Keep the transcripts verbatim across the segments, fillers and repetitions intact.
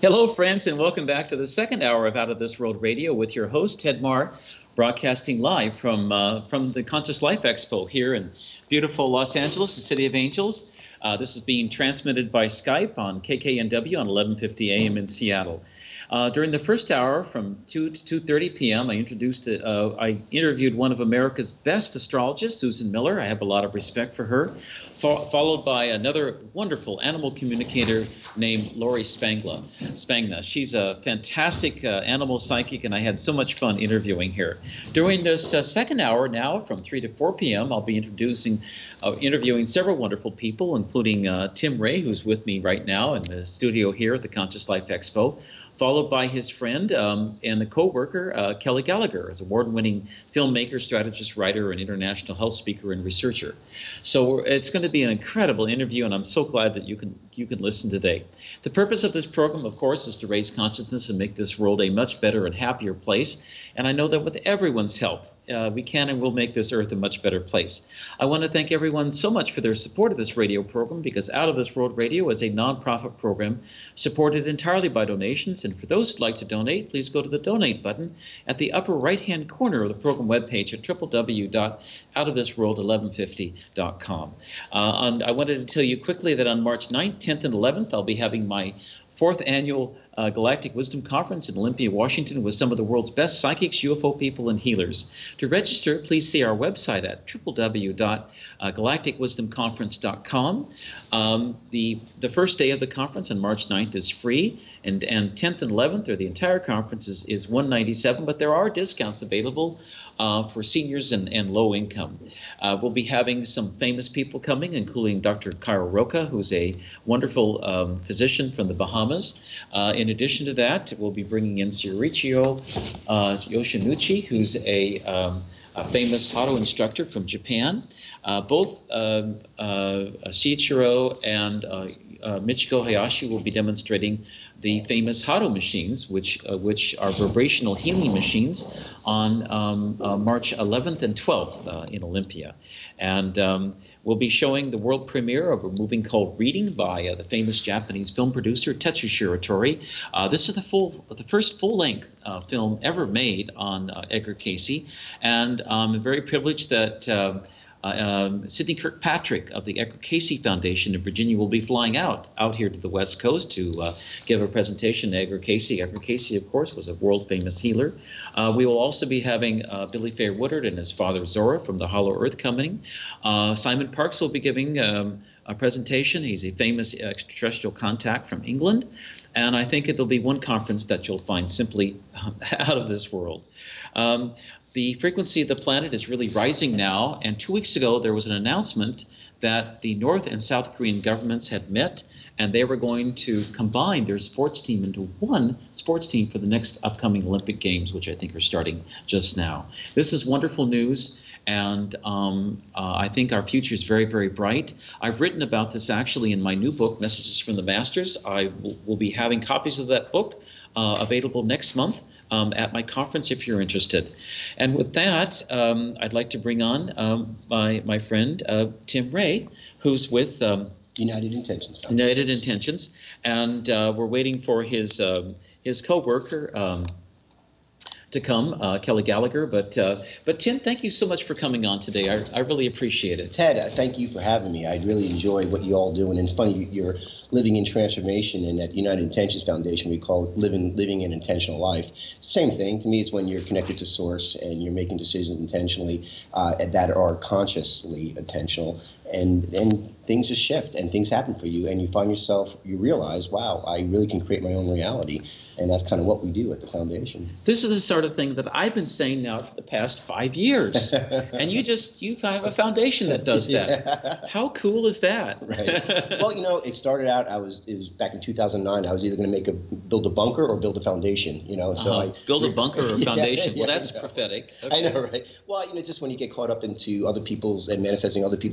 Hello, friends, and welcome back to the second hour of Out of This World Radio with your host, Ted Marr, broadcasting live from uh, from the Conscious Life Expo here in beautiful Los Angeles, the City of Angels. Uh, this is being transmitted by Skype on K K N W on eleven fifty A M in Seattle. Uh, during the first hour, from two to two thirty P M, I introduced, uh, I interviewed one of America's best astrologists, Susan Miller. I have a lot of respect for her. Fo followed by another wonderful animal communicator named Lori Spangla. Spangna. She's a fantastic uh, animal psychic, and I had so much fun interviewing her. During this uh, second hour now, from three to four P M, I'll be introducing, uh, interviewing several wonderful people, including uh, Tim Ray, who's with me right now in the studio here at the Conscious Life Expo, followed by his friend um, and a co-worker, uh, Kelly Gallagher, as award-winning filmmaker, strategist, writer, and international health speaker and researcher. So it's going to be an incredible interview, and I'm so glad that you can you can listen today. The purpose of this program, of course, is to raise consciousness and make this world a much better and happier place. And I know that with everyone's help, Uh, we can and will make this earth a much better place. I want to thank everyone so much for their support of this radio program, because Out of This World Radio is a nonprofit program supported entirely by donations. And for those who'd like to donate, please go to the donate button at the upper right-hand corner of the program webpage at w w w dot out of this world eleven fifty dot com. Uh, and I wanted to tell you quickly that on March ninth, tenth, and eleventh, I'll be having my fourth annual uh, Galactic Wisdom Conference in Olympia, Washington, with some of the world's best psychics, U F O people, and healers. To register, please see our website at w w w dot galactic wisdom conference dot com. Um, the, the first day of the conference on March ninth is free, and, and tenth and eleventh, or the entire conference, is, is one ninety-seven, but there are discounts available Uh, for seniors and, and low income. Uh, we'll be having some famous people coming, including Doctor Cairo Roca, who's a wonderful um, physician from the Bahamas. Uh, in addition to that, we'll be bringing in Shinichiro uh, Yoshinuchi, who's a, um, a famous Hado instructor from Japan. Uh, both um, uh, Shinichiro and uh, uh, Michiko Hayashi will be demonstrating the famous Hado machines, which uh, which are vibrational healing machines, on um, uh, March eleventh and twelfth uh, in Olympia. And um, we'll be showing the world premiere of a movie called Reading by uh, the famous Japanese film producer Tetsu Shiratori. Uh, this is the full, the first full-length uh, film ever made on uh, Edgar Cayce, and I'm very privileged that uh, Uh, um, Sidney Kirkpatrick of the Edgar Cayce Foundation in Virginia will be flying out out here to the West Coast to uh, give a presentation to Edgar Cayce. Edgar Cayce, of course, was a world-famous healer. Uh, we will also be having uh, Billy Fair Woodard and his father Zora from the Hollow Earth coming. Uh, Simon Parkes will be giving um, a presentation. He's a famous extraterrestrial contact from England, and I think it'll be one conference that you'll find simply out of this world. Um, The frequency of the planet is really rising now, and two weeks ago there was an announcement that the North and South Korean governments had met, and they were going to combine their sports team into one sports team for the next upcoming Olympic Games, which I think are starting just now. This is wonderful news, and um, uh, I think our future is very, very bright. I've written about this actually in my new book, Messages from the Masters. I will, will be having copies of that book uh, available next month Um, at my conference if you're interested. And with that, um, I'd like to bring on um, my, my friend, uh, Tim Ray, who's with um, United Intentions Foundation. United Intentions, and uh, we're waiting for his, um, his co-worker um, to come, uh, Kelly Gallagher. But, uh, but Tim, thank you so much for coming on today. I, I really appreciate it. Ted, uh, thank you for having me. I really enjoy what you all do, and it's funny, you're living in transformation, and at United Intentions Foundation we call it living, living an intentional life. Same thing. To me, it's when you're connected to Source and you're making decisions intentionally uh, that are consciously intentional, and, and things just shift and things happen for you, and you find yourself, you realize, wow, I really can create my own reality. And that's kind of what we do at the foundation. This is the sort of thing that I've been saying now for the past five years. And you just, you have a foundation that does that. Yeah. How cool is that? Right. Well, you know, it started out, I was, it was back in two thousand nine, I was either going to make a, build a bunker or build a foundation, you know, so uh-huh. I. Build a bunker or a foundation. Yeah, well, yeah, that's I prophetic. Okay. I know, right? Well, you know, just when you get caught up into other people's and manifesting other people's intentions,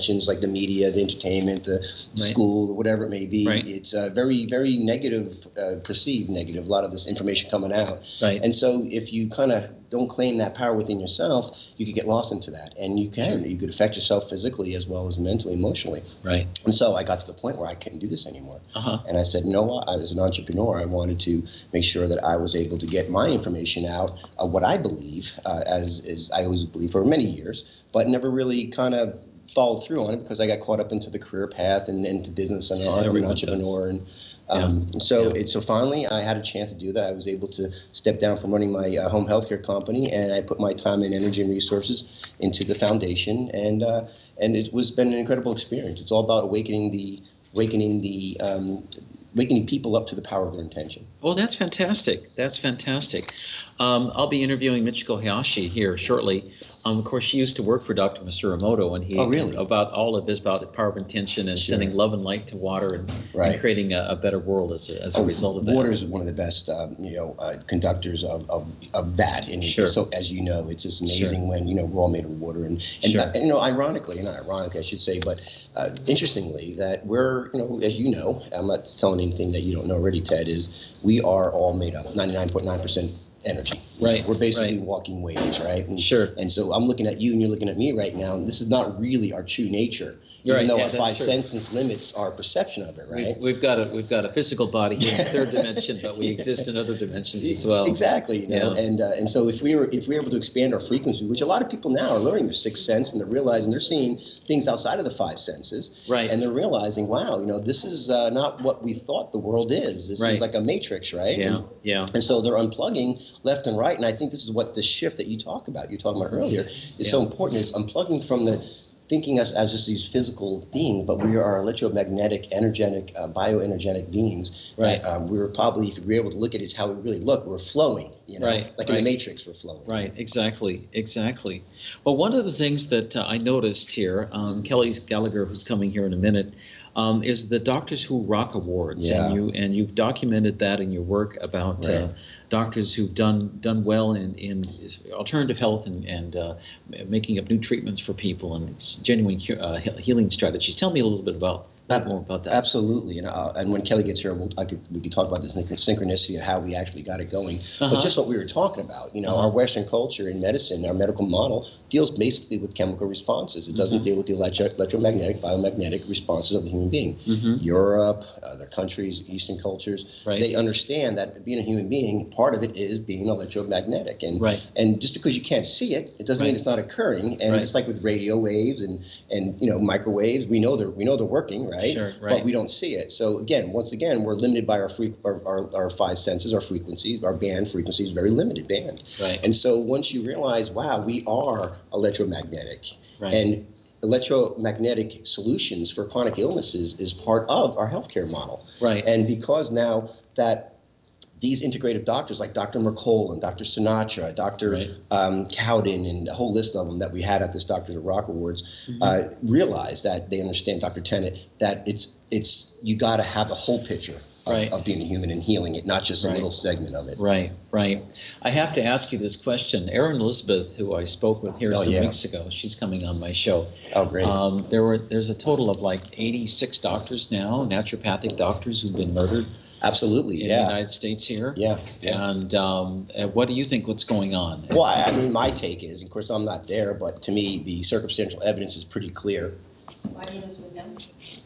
mentions, like the media, the entertainment, the Right. school, whatever it may be. Right. It's uh, very, very negative, uh, perceived negative, a lot of this information coming out. Right. And so if you kind of don't claim that power within yourself, you could get lost into that. And you can. You could affect yourself physically as well as mentally, emotionally. Right. And so I got to the point where I couldn't do this anymore. Uh-huh. And I said, you know what? I was an entrepreneur. I wanted to make sure that I was able to get my information out, uh, what I believe, uh, as, as I always believe for many years, but never really kind of followed through on it because I got caught up into the career path and into business and I'm an Everyone entrepreneur. does. And um, Yeah. so Yeah. it, so finally I had a chance to do that. I was able to step down from running my uh, home healthcare company, and I put my time and energy and resources into the foundation, and uh, and it was been an incredible experience. It's all about awakening the awakening the um, awakening people up to the power of their intention. Well, that's fantastic. That's fantastic. Um, I'll be interviewing Michiko Hayashi here shortly. Um, of course, she used to work for Doctor Masuramoto, and he Oh, really? about all of this about the power of intention and Sure. sending love and light to water and, Right. and creating a, a better world as a, as a Oh, result of that. Water is one of the best, um, you know, uh, conductors of, of, of that. And Sure. so, as you know, it's just amazing Sure. when, you know, we're all made of water. And, and, Sure. uh, and you know, ironically, not ironically, I should say, but uh, interestingly, that we're, you know, as you know, I'm not telling anything that you don't know already, Ted, is we are all made up ninety-nine point nine percent energy. Right, We're basically right. walking waves, right? And, Sure. And so I'm looking at you and you're looking at me right now, and this is not really our true nature. You're even right, though yeah, our that's five true. senses limits our perception of it, right? We've, we've got a we've got a physical body here in the third dimension, but we exist in other dimensions as well. Exactly, you know, Yeah. and uh, and so if we were if we were able to expand our frequency, which a lot of people now are learning their sixth sense, and they're realizing they're seeing things outside of the five senses, Right. And they're realizing, wow, you know, this is uh, not what we thought the world is. This Right. is like a matrix, right? Yeah, And, yeah. and so they're unplugging left and right, and I think this is what the shift that you talk about, you talking about earlier, is so Yeah. important. Is unplugging from the thinking us as just these physical beings, but we are electromagnetic, energetic, uh, bioenergetic beings. Right. That, um, we're probably, if we were able to look at it how we really look, we're flowing. You know, Right, like in right. the Matrix, we're flowing. Right, exactly, exactly. Well, one of the things that uh, I noticed here, um, Kelly Gallagher, who's coming here in a minute, um, is the Doctors Who Rock Awards, Yeah. and you and you've documented that in your work about uh, Right. doctors who've done done well in, in alternative health and and uh, making up new treatments for people and genuine cu- uh, he- healing strategies. Tell me a little bit about Ab- more about that. Absolutely, and uh, and when Kelly gets here, we'll, I could, we could talk about this synchronicity of how we actually got it going. Uh-huh. But just what we were talking about, you know, Uh-huh. our Western culture in medicine, our medical model deals basically with chemical responses. It doesn't Mhm. deal with the electro- electromagnetic, biomagnetic responses of the human being. Mhm. Europe, other countries, Eastern cultures, Right. they understand that being a human being, part of it is being electromagnetic, and Right. and just because you can't see it, it doesn't Right. mean it's not occurring. And Right. it's like with radio waves and and you know microwaves, we know they're we know they're working, right? Sure, But right. we don't see it. So again, once again, we're limited by our, free, our, our, our five senses, our frequencies, our band frequency is very limited band. Right. And so once you realize, wow, we are electromagnetic, Right. and electromagnetic solutions for chronic illnesses is part of our healthcare model. Right. And because now that these integrative doctors like Doctor Mercola and Doctor Sinatra, Doctor Right. Um, Cowden, and a whole list of them that we had at this Doctors of Rock Awards, Mm-hmm. uh, realize that they understand, Doctor Tennant, that it's it's you got to have the whole picture of, Right. of being a human and healing it, not just a Right. little segment of it. Right, right. I have to ask you this question. Erin Elizabeth, who I spoke with here Oh, some yeah. weeks ago, she's coming on my show. Oh, great. Um, there were there's a total of like eighty-six doctors now, naturopathic doctors who've been murdered Absolutely, in the yeah, United States here. yeah, yeah. And um, uh, what do you think? What's going on? Well, I, I mean, my take is, of course, I'm not there, but to me, the circumstantial evidence is pretty clear. Why do you lose with them?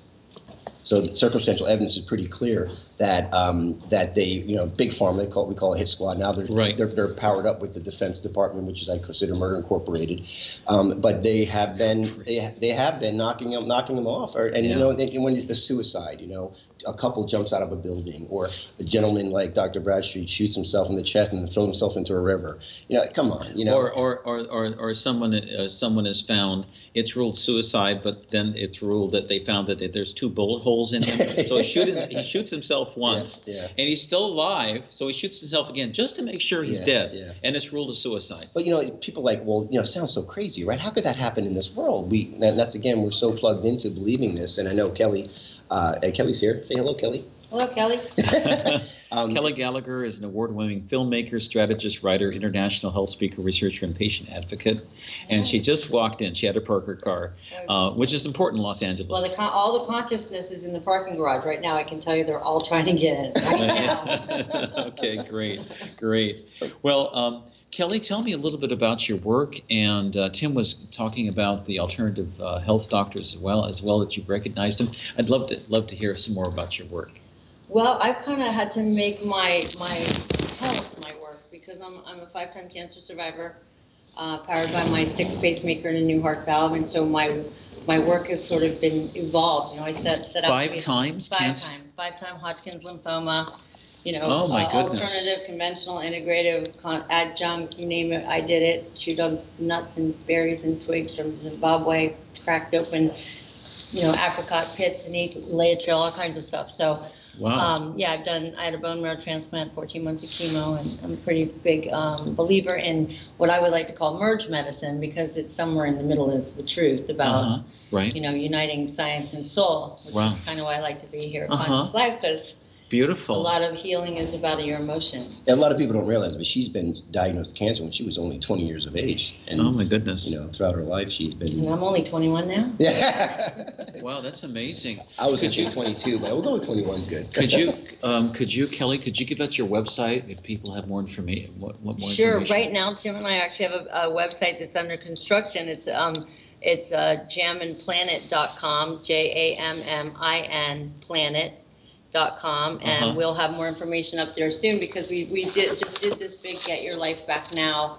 So the circumstantial evidence is pretty clear that um, that they, you know, big pharma, they call we call it hit squad. Now they're Right. they're, they're powered up with the Defense Department, which is I consider Murder Incorporated. Um, but they have been they they have been knocking them knocking them off. Or, and Yeah. you know, they, when it's a suicide, you know, a couple jumps out of a building, or a gentleman like Doctor Bradstreet shoots himself in the chest and then throws himself into a river. You know, come on, you know. Or, or, or, or, or someone uh, someone is found, it's ruled suicide, but then it's ruled that they found that there's two bullet holes in him. So he, shoot, he shoots himself once, Yeah, yeah. and he's still alive, so he shoots himself again just to make sure he's Yeah, dead, yeah. and it's ruled a suicide. But you know, people like, well, you know, it sounds so crazy, right? How could that happen in this world? We, and that's again, we're so plugged into believing this. And I know Kelly, uh, and Kelly's here. Say hello, Kelly. Hello, Kelly. Um, Kelly Gallagher is an award-winning filmmaker, strategist, writer, international health speaker, researcher, and patient advocate. And she just walked in. She had to park her car, uh, which is important in Los Angeles. Well, the con- all the consciousness is in the parking garage right now. I can tell you they're all trying to get in right now. Okay, great, great. Well, um, Kelly, tell me a little bit about your work. And uh, Tim was talking about the alternative uh, health doctors as well, as well that you've recognized them. I'd love to love to hear some more about your work. Well, I've kind of had to make my my health my work because I'm I'm a five-time cancer survivor, uh, powered by my sixth pacemaker and a new heart valve, and so my my work has sort of been evolved. You know, I set set up Five times five cancer? times five time Hodgkin's lymphoma. You know, Oh, my uh, goodness. alternative, conventional, integrative, con- adjunct, you name it, I did it. Chewed on nuts and berries and twigs from Zimbabwe, cracked open, you know, apricot pits and ate Laetrile, all kinds of stuff. So. Wow. Um, yeah, I've done, I had a bone marrow transplant, fourteen months of chemo, and I'm a pretty big um, believer in what I would like to call merge medicine because it's somewhere in the middle is the truth about, Uh-huh. Right. you know, uniting science and soul, which Wow. is kind of why I like to be here at Uh-huh. Conscious Life because a Beautiful. lot of healing is about your emotion. a lot of people don't realize, but she's been diagnosed with cancer when she was only twenty years of age. And, Oh my goodness. you know, throughout her life, she's And been. I'm only twenty-one now. Yeah. Wow, that's amazing. I was going Could to you- say twenty-two, but we'll go with twenty-one's good. Could you, um, could you, Kelly, could you give out your website if people have more information? What, what more Sure. information? Right now, Tim and I actually have a, a website that's under construction. It's um, it's uh, jammin planet dot com, J A M M I N planet dot com, and Uh-huh. we'll have more information up there soon because we we did just did this big Get Your Life Back Now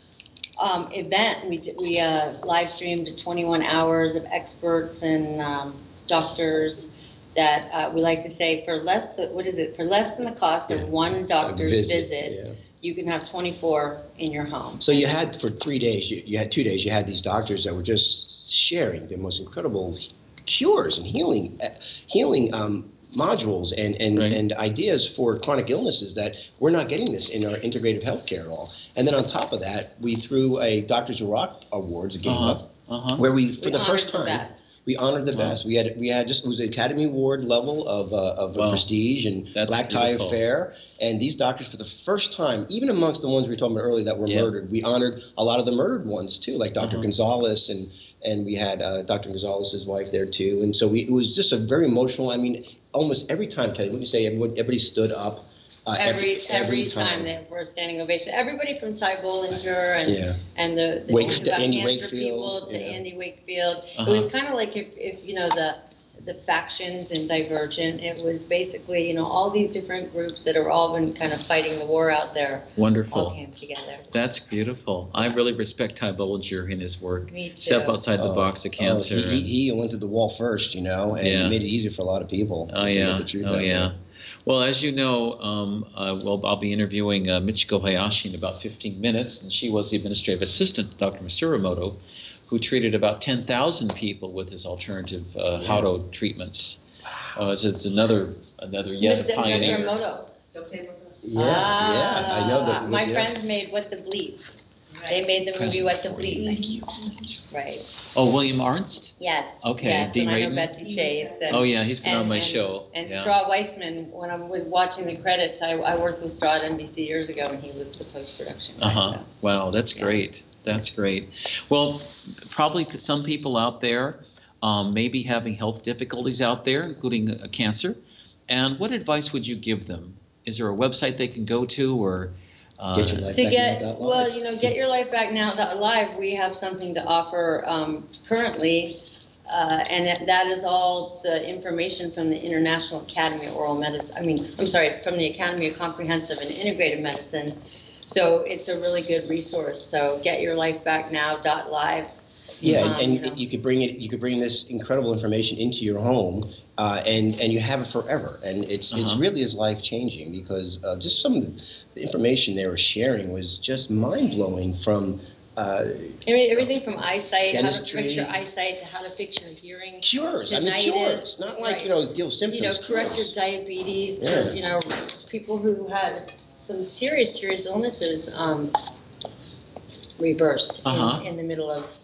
um, event. We did, we uh, live streamed twenty-one hours of experts and um, doctors. That uh, we like to say for less, what is it? For less than the cost Yeah. of one doctor's Visit, visit, yeah. you can have twenty-four in your home. So you had, for three days, you, you had two days, you had these doctors that were just sharing the most incredible cures and healing, uh, healing um, modules and, and, Right. and ideas for chronic illnesses that we're not getting this in our integrative healthcare at all. And then on top of that, we threw a Doctors of Rock Awards, a gala, Uh-huh. Uh-huh. where we, for We the first honored the time, best. we honored the Wow. best. We had we had just it was an Academy Award level of uh, of Wow. prestige and That's black tie beautiful. affair. And these doctors, for the first time, even amongst the ones we were talking about earlier that were Yeah. murdered, we honored a lot of the murdered ones too, like Doctor Uh-huh. Gonzalez, and and we had uh, Doctor Gonzalez's wife there too. And so we, it was just a very emotional. I mean, almost every time, Kelly, wouldn't you say everyone, everybody stood up? Uh, Every, every time that for a standing ovation, everybody from Ty Bollinger and, Yeah. and the, the Wake- things about Andy cancer Wakefield, people to yeah. Andy Wakefield. Uh-huh. It was kind of like if, if, you know, the, the factions and Divergent, it was basically, you know, all these different groups that are all been kind of fighting the war out there all Wonderful. came together. That's beautiful. I really respect Ty Bollinger in his work. Me too. Step outside the Oh, box of oh, cancer. he, and- he, he went to the wall first, you know, and Yeah. it made it easier for a lot of people Oh to yeah. get the truth Oh out yeah. there. Well, as you know, um, uh, well, I'll be interviewing uh, Michiko Hayashi in about fifteen minutes, and she was the administrative assistant to Doctor Masuramoto, who treated about ten thousand people with his alternative uh, Yeah. Hado treatments. Uh, so it's another another yet a Mister pioneer. Mister Yeah, yeah, I know that. Ah, My yeah. friends made What the Bleep. They made the movie Present What the for you. Bleep. Thank you. Right. Oh, William Arnst? Yes. Okay, Yes, Dean and I know Radin? Betsy Chase. And, Oh yeah, he's been on and- my and- show. And yeah. Straw Weissman, when I was watching the credits, I, I worked with Straw at N B C years ago, and he was the post-production guy. Uh-huh. so. Wow, that's Yeah. great. That's great. Well, probably some people out there um, may be having health difficulties out there, including uh, cancer. And what advice would you give them? Is there a website they can go to, or uh, Get your life To back get, now dot live. well, you know, Get Your Life Back Now dot live, we have something to offer um, currently, uh, and that- that is all the information from the International Academy of Oral Medicine. I mean, I'm sorry, it's from the Academy of Comprehensive and Integrative Medicine. So it's a really good resource. So Get Your Life Back Now dot live. Yeah, Um, and, you know. and you could bring it. You could bring this incredible information into your home, uh, and and you have it forever. And it's it's Uh-huh. really is life changing because uh, just some of the, the information they were sharing was just mind blowing. From uh, Every- Everything from eyesight, how to Dentistry. fix your eyesight, to how to fix your hearing. cures, I mean Tinnitus, cures, not like you know deal with You know, symptoms. correct your cures. diabetes, Yeah. for, you know, people who had some serious, serious illnesses, um, reversed Uh-huh. in, in the middle of,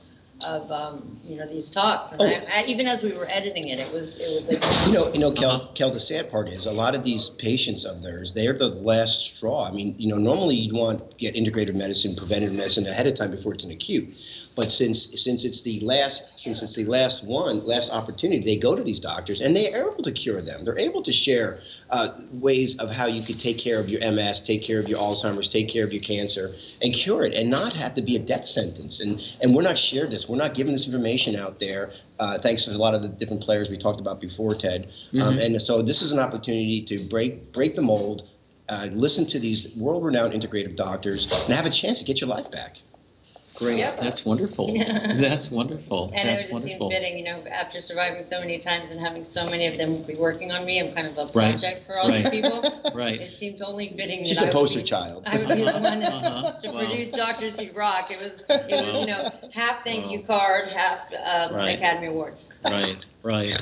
of, um, you know, these talks. And Oh. I, I, even as we were editing it, it was, it was like. You know, you know, Kel, Uh-huh. Kel, the sad part is a lot of these patients of theirs, they're the last straw. I mean, you know, normally you'd want to get integrative medicine, preventive medicine ahead of time before it's an acute. But since since it's the last since it's the last one, last opportunity, they go to these doctors and they are able to cure them. They're able to share uh, ways of how you could take care of your M S, take care of your Alzheimer's, take care of your cancer, and cure it, and not have to be a death sentence. And and we're not shared this. We're not giving this information out there. Uh, thanks to a lot of the different players we talked about before, Ted. Um, Mhm. and so this is an opportunity to break break the mold, uh, listen to these world-renowned integrative doctors, and have a chance to get your life back. Great. Yeah. That's wonderful. That's wonderful. And That's it just wonderful. seemed fitting, you know, after surviving so many times and having so many of them be working on me, I'm kind of a Right. project for all Right. these people. Right. It seemed only fitting She's that a I would poster be- child. I would be the one Uh-huh. to Wow. produce Doctors Who Rock. It was, it was, Wow. you know, half thank you Wow. card, half uh, Right. Academy Awards. Right. Right.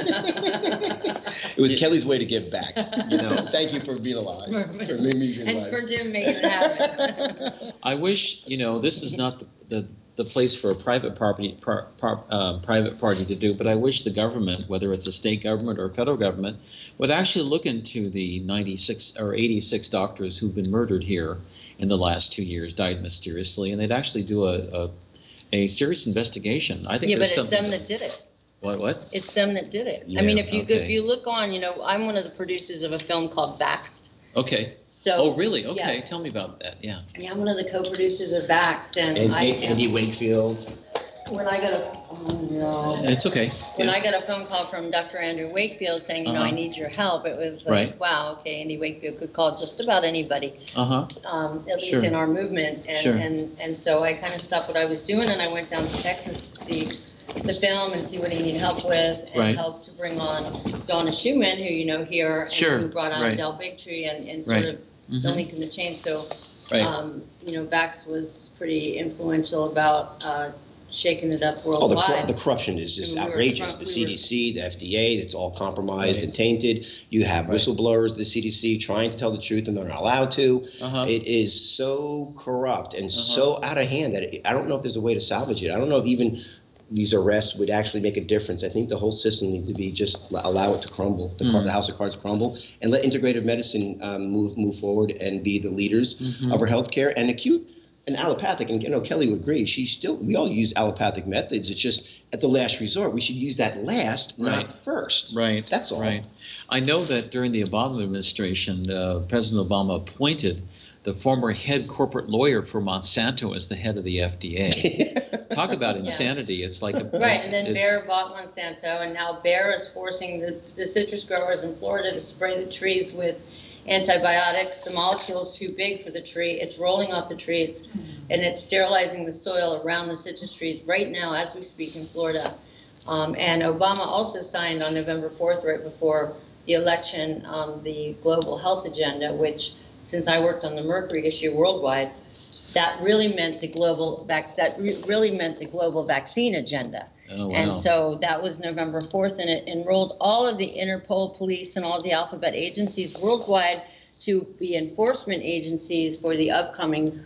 It was Kelly's way to give back. You know. Thank you for being alive. For me being And alive. for Jim making it happen. I wish, you know, this is not the, the, the place for a private property, par, par, um, private party to do, but I wish the government, whether it's a state government or a federal government, would actually look into the ninety-six or eighty-six doctors who've been murdered here in the last two years, died mysteriously, and they'd actually do a, a, a serious investigation. I think Yeah, but there's it's something. them that did it. What, what? It's them that did it. I Yeah, mean, if you, okay. if you look on, you know, I'm one of the producers of a film called Vaxxed. Okay. So. Oh, really? Okay. yeah. Tell me about that. Yeah. Yeah, I'm one of the co-producers of Vaxxed, and And, I, Andy Wakefield. when I got a, oh no. It's okay. When Yeah. I got a phone call from Doctor Andrew Wakefield saying, you know, I Uh-huh. need your help, it was Right. like, wow, okay, Andy Wakefield could call just about anybody, Uh-huh. um, at Sure. least in our movement. And, Sure. and, and so I kind of stopped what I was doing and I went down to Texas to see the film and see what he needed help with, and Right. help to bring on Donna Schumann, who you know here, and Sure, who brought on right. Del Bigtree and, and sort Right. of the Mhm. link in the chain. So, Right. um, you know, Vax was pretty influential about uh, shaking it up Oh, the, worldwide. cor- the corruption is just I mean, we were outrageous. front- The we C D C, the F D A, that's all compromised Right. and tainted. You have Right. whistleblowers, the C D C, trying to tell the truth and they're not allowed to. Uh-huh. It is so corrupt and Uh-huh. so out of hand that it, I don't know if there's a way to salvage it. I don't know if even these arrests would actually make a difference. I think the whole system needs to be just l- allow it to crumble, the, car- Mm. the house of cards crumble, and let integrative medicine um, move move forward and be the leaders Mhm. of our healthcare and acute and allopathic. And you know, Kelly would agree. She still we all use allopathic methods. It's just at the last resort. We should use that last, Right. not first. Right. That's all. Right. I know that during the Obama administration, uh, President Obama appointed the former head corporate lawyer for Monsanto as the head of the F D A. Talk about insanity. It's like a Right, and then it's- Bayer bought Monsanto, and now Bayer is forcing the, the citrus growers in Florida to spray the trees with antibiotics. The molecule's too big for the tree. It's rolling off the tree, it's, and it's sterilizing the soil around the citrus trees right now as we speak in Florida. Um, and Obama also signed on November fourth, right before the election, um, the Global Health Agenda, which, since I worked on the mercury issue worldwide, that really meant the global vac- that re- really meant the global vaccine agenda. Oh, wow. And so that was November fourth, and it enrolled all of the Interpol, police, and all the alphabet agencies worldwide to be enforcement agencies for the upcoming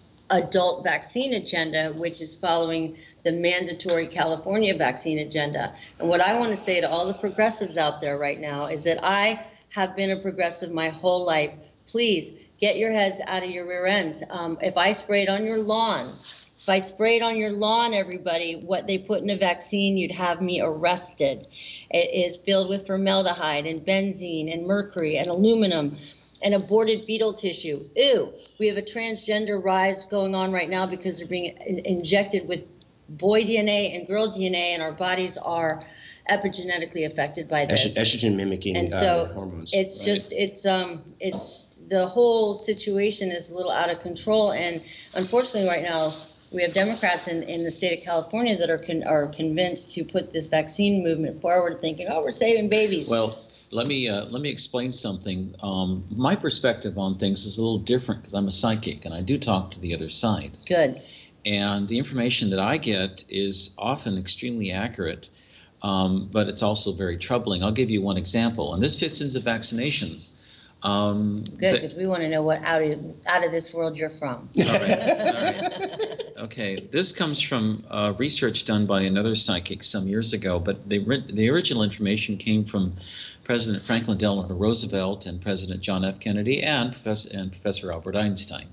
adult vaccine agenda, which is following the mandatory California vaccine agenda. And what I want to say to all the progressives out there right now is that I have been a progressive my whole life. Please get your heads out of your rear ends. Um, if I sprayed on your lawn, if I sprayed on your lawn, everybody, what they put in a vaccine, you'd have me arrested. It is filled with formaldehyde and benzene and mercury and aluminum and aborted fetal tissue. Ew. We have a transgender rise going on right now because they're being in- injected with boy D N A and girl D N A, and our bodies are epigenetically affected by this. Estrogen mimicking And uh, so hormones. it's Right. just, it's, um, it's, the whole situation is a little out of control. And unfortunately, right now, we have Democrats in, in the state of California that are con, are convinced to put this vaccine movement forward, thinking, oh, we're saving babies. Well, let me uh, let me explain something. Um, my perspective on things is a little different because I'm a psychic and I do talk to the other side. Good. And the information that I get is often extremely accurate, um, but it's also very troubling. I'll give you one example, and this fits into vaccinations. Um, Good, the- because we want to know what out of, out of this world you're from. All right, all right. Okay, this comes from uh, research done by another psychic some years ago, but the, the original information came from President Franklin Delano Roosevelt and President John F. Kennedy and Professor, and Professor Albert Einstein.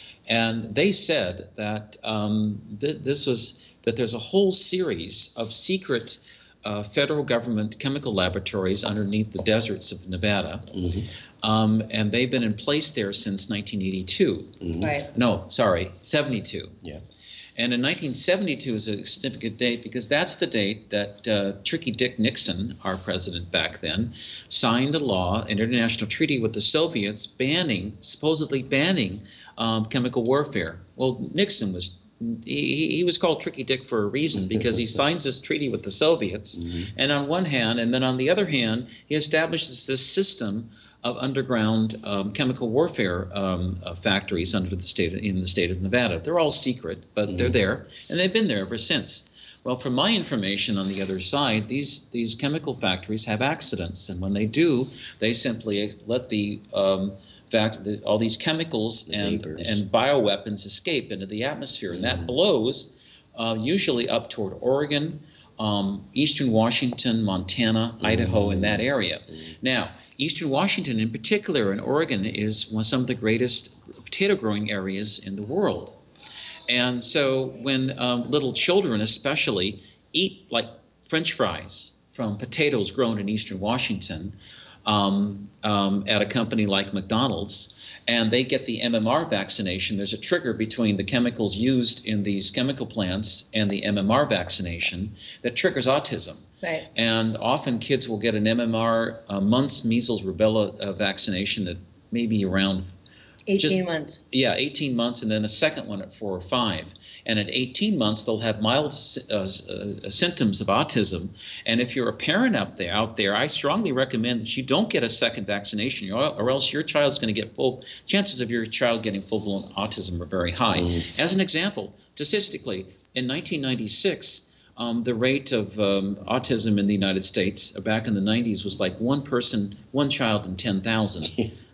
And they said that um, th this was that there's a whole series of secret uh, federal government chemical laboratories underneath the deserts of Nevada, Mm-hmm. um, and they've been in place there since nineteen eighty-two. Mm-hmm. Right. No, sorry, seventy-two. Yeah. And in nineteen seventy-two is a significant date because that's the date that uh, Tricky Dick Nixon, our president back then, signed a law, an international treaty with the Soviets banning, supposedly banning um, chemical warfare. Well, Nixon was, he, he was called Tricky Dick for a reason because he signs this treaty with the Soviets, Mm-hmm. and on one hand, and then on the other hand, he establishes this system of underground um, chemical warfare um, uh, factories under the state of, in the state of Nevada. They're all secret, but Mm-hmm. they're there, and they've been there ever since. Well, from my information on the other side, these these chemical factories have accidents, and when they do, they simply let the um, fact the, all these chemicals and Vapors. and bioweapons escape into the atmosphere, and that Mhm. blows uh, usually up toward Oregon, um, eastern Washington, Montana, Idaho, in that area. Now, eastern Washington in particular and Oregon is one some of the greatest potato growing areas in the world. And so when um, little children especially eat like French fries from potatoes grown in eastern Washington um, um, at a company like McDonald's, and they get the M M R vaccination, there's a trigger between the chemicals used in these chemical plants and the M M R vaccination that triggers autism. Right. And often kids will get an M M R, uh, mumps, measles, rubella uh, vaccination at maybe around, eighteen months. yeah, eighteen months, and then a second one at four or five. And at eighteen months, they'll have mild uh, uh, symptoms of autism. And if you're a parent out there, out there, I strongly recommend that you don't get a second vaccination, or, or else your child's going to get full. Chances of your child getting full-blown autism are very high. Mm-hmm. As an example, statistically, in nineteen ninety-six. Um, the rate of um, autism in the United States uh, back in the nineties was like one person, one child in ten thousand.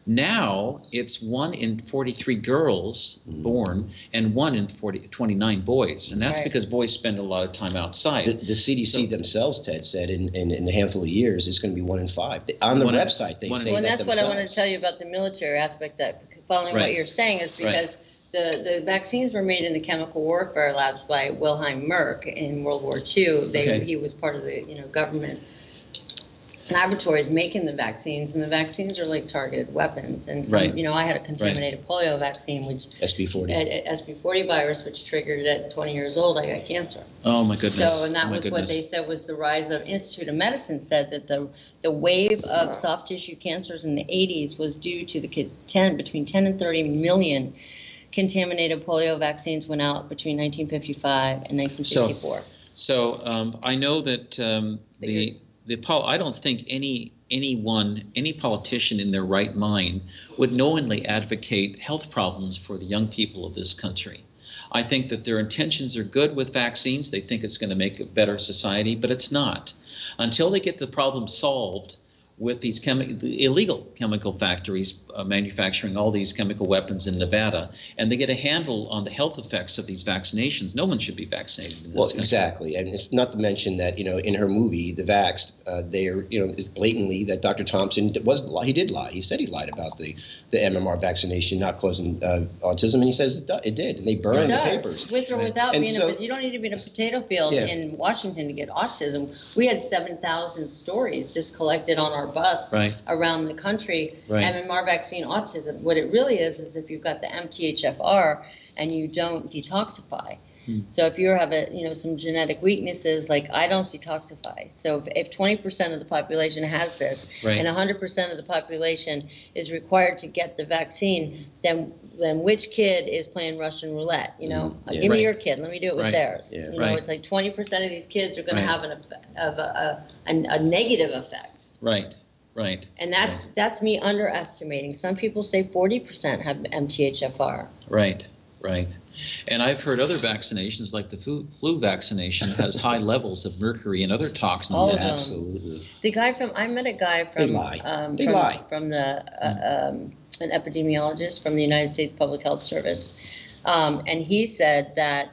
Now it's one in forty-three girls born and one in forty, twenty-nine boys. And that's Right. because boys spend a lot of time outside. The, the C D C So- themselves, Ted, said in, in, in a handful of years, it's going to be one in five. They- On the One in- website, they one in- say Well, and that that's what I wanted to themselves. tell you about the military aspect, that following what Right. you're saying is Right. because the, the vaccines were made in the chemical warfare labs by Wilhelm Merck in World War Two. They, Okay. He was part of the, you know, government laboratories making the vaccines, and the vaccines are like targeted weapons. And some, Right. you know, I had a contaminated polio vaccine, which S B forty. had S P forty virus, which triggered at twenty years old, I got cancer. Oh my goodness. So, and that oh my was what goodness. they said was the rise of Institute of Medicine said that the, the wave of soft tissue cancers in the eighties was due to the ki- ten, between ten and thirty million contaminated polio vaccines went out between nineteen fifty-five and nineteen sixty-four. So um, I know that um, But the you're- the pol- I don't think any anyone any politician in their right mind would knowingly advocate health problems for the young people of this country. I think that their intentions are good with vaccines. They think it's going to make a better society, but it's not. Until they get the problem solved with these chemi- the illegal chemical factories uh, manufacturing all these chemical weapons in Nevada, and they get a handle on the health effects of these vaccinations, no one should be vaccinated in this Well, country. exactly, and it's not to mention that, you know, in her movie, The Vaxxed, uh, they're, you know, it's blatantly that Doctor Thompson was he did lie. He said he lied about the, the M M R vaccination not causing uh, autism, and he says it, do, it did, and they It burned the does. papers. With or Right. without And being so- a, you don't need to be in a potato field Yeah. in Washington to get autism. We had seven thousand stories just collected on our bus Right. around the country, Right. M M R vaccine autism. What it really is, is if you've got the M T H F R and you don't detoxify. Hmm. So if you have a, you know, some genetic weaknesses, like I don't detoxify. So if, if twenty percent of the population has this, Right. and one hundred percent of the population is required to get the vaccine, then then which kid is playing Russian roulette? You know, Mhm. Yeah. give Right. me your kid. Let me do it with Right. theirs. Yeah. You know, Right. it's like twenty percent of these kids are going Right. to have an effect, of a, a, a, a negative effect. Right, right. And that's that's me underestimating. Some people say forty percent have M T H F R. Right, right. And I've heard other vaccinations, like the flu, flu vaccination, has high levels of mercury and other toxins All in of it. them. Absolutely. The guy from I met a guy from They lie. Um, They from, lie. from the uh, um, an epidemiologist from the United States Public Health Service, um, and he said that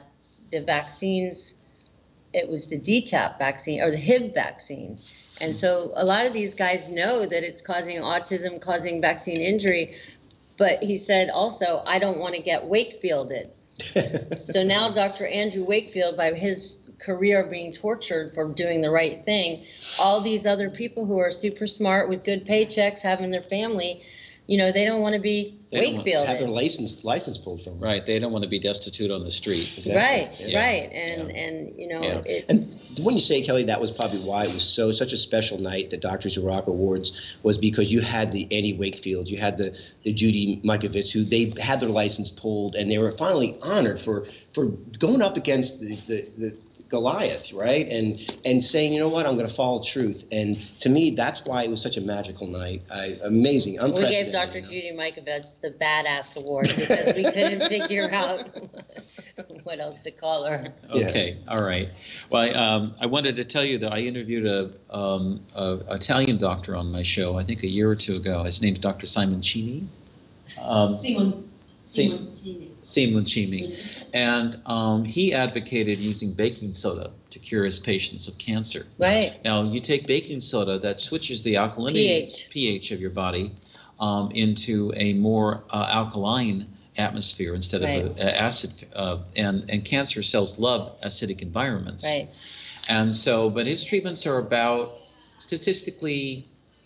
the vaccines, it was the D TaP vaccine or the H I V vaccine. And so a lot of these guys know that it's causing autism, causing vaccine injury. But he said also, I don't want to get Wakefielded. So now Doctor Andrew Wakefield, by his career being tortured for doing the right thing, all these other people who are super smart with good paychecks, having their family, you know, they don't want to be Wakefielded. Have their license license pulled from them. Right. They don't want to be destitute on the street. Exactly. Right, Yeah. right. And, Yeah. and you know, Yeah. it's... And when you say, Kelly, that was probably why it was so such a special night, the Doctors Who Rock Awards, was because you had the Annie Wakefield, you had the, the Judy Mikovits, who they had their license pulled, and they were finally honored for for going up against the, the, the Goliath, right? And and saying, you know what, I'm going to follow truth. And to me, that's why it was such a magical night. I, amazing, We unprecedented. gave Doctor Judy Mikovits the Badass Award because we couldn't figure out what else to call her. Okay, all right. Well, I, um, I wanted to tell you that I interviewed a, um, a Italian doctor on my show, I think a year or two ago. His name's Doctor Simoncini. Um, Simon. Sim- Simoncini. And um, he advocated using baking soda to cure his patients of cancer. Right. Now, you take baking soda, that switches the alkalinity pH. pH of your body um, into a more uh, alkaline atmosphere instead Right. of a, a acid. Uh, and, and cancer cells love acidic environments. Right. And so, but his treatments are about statistically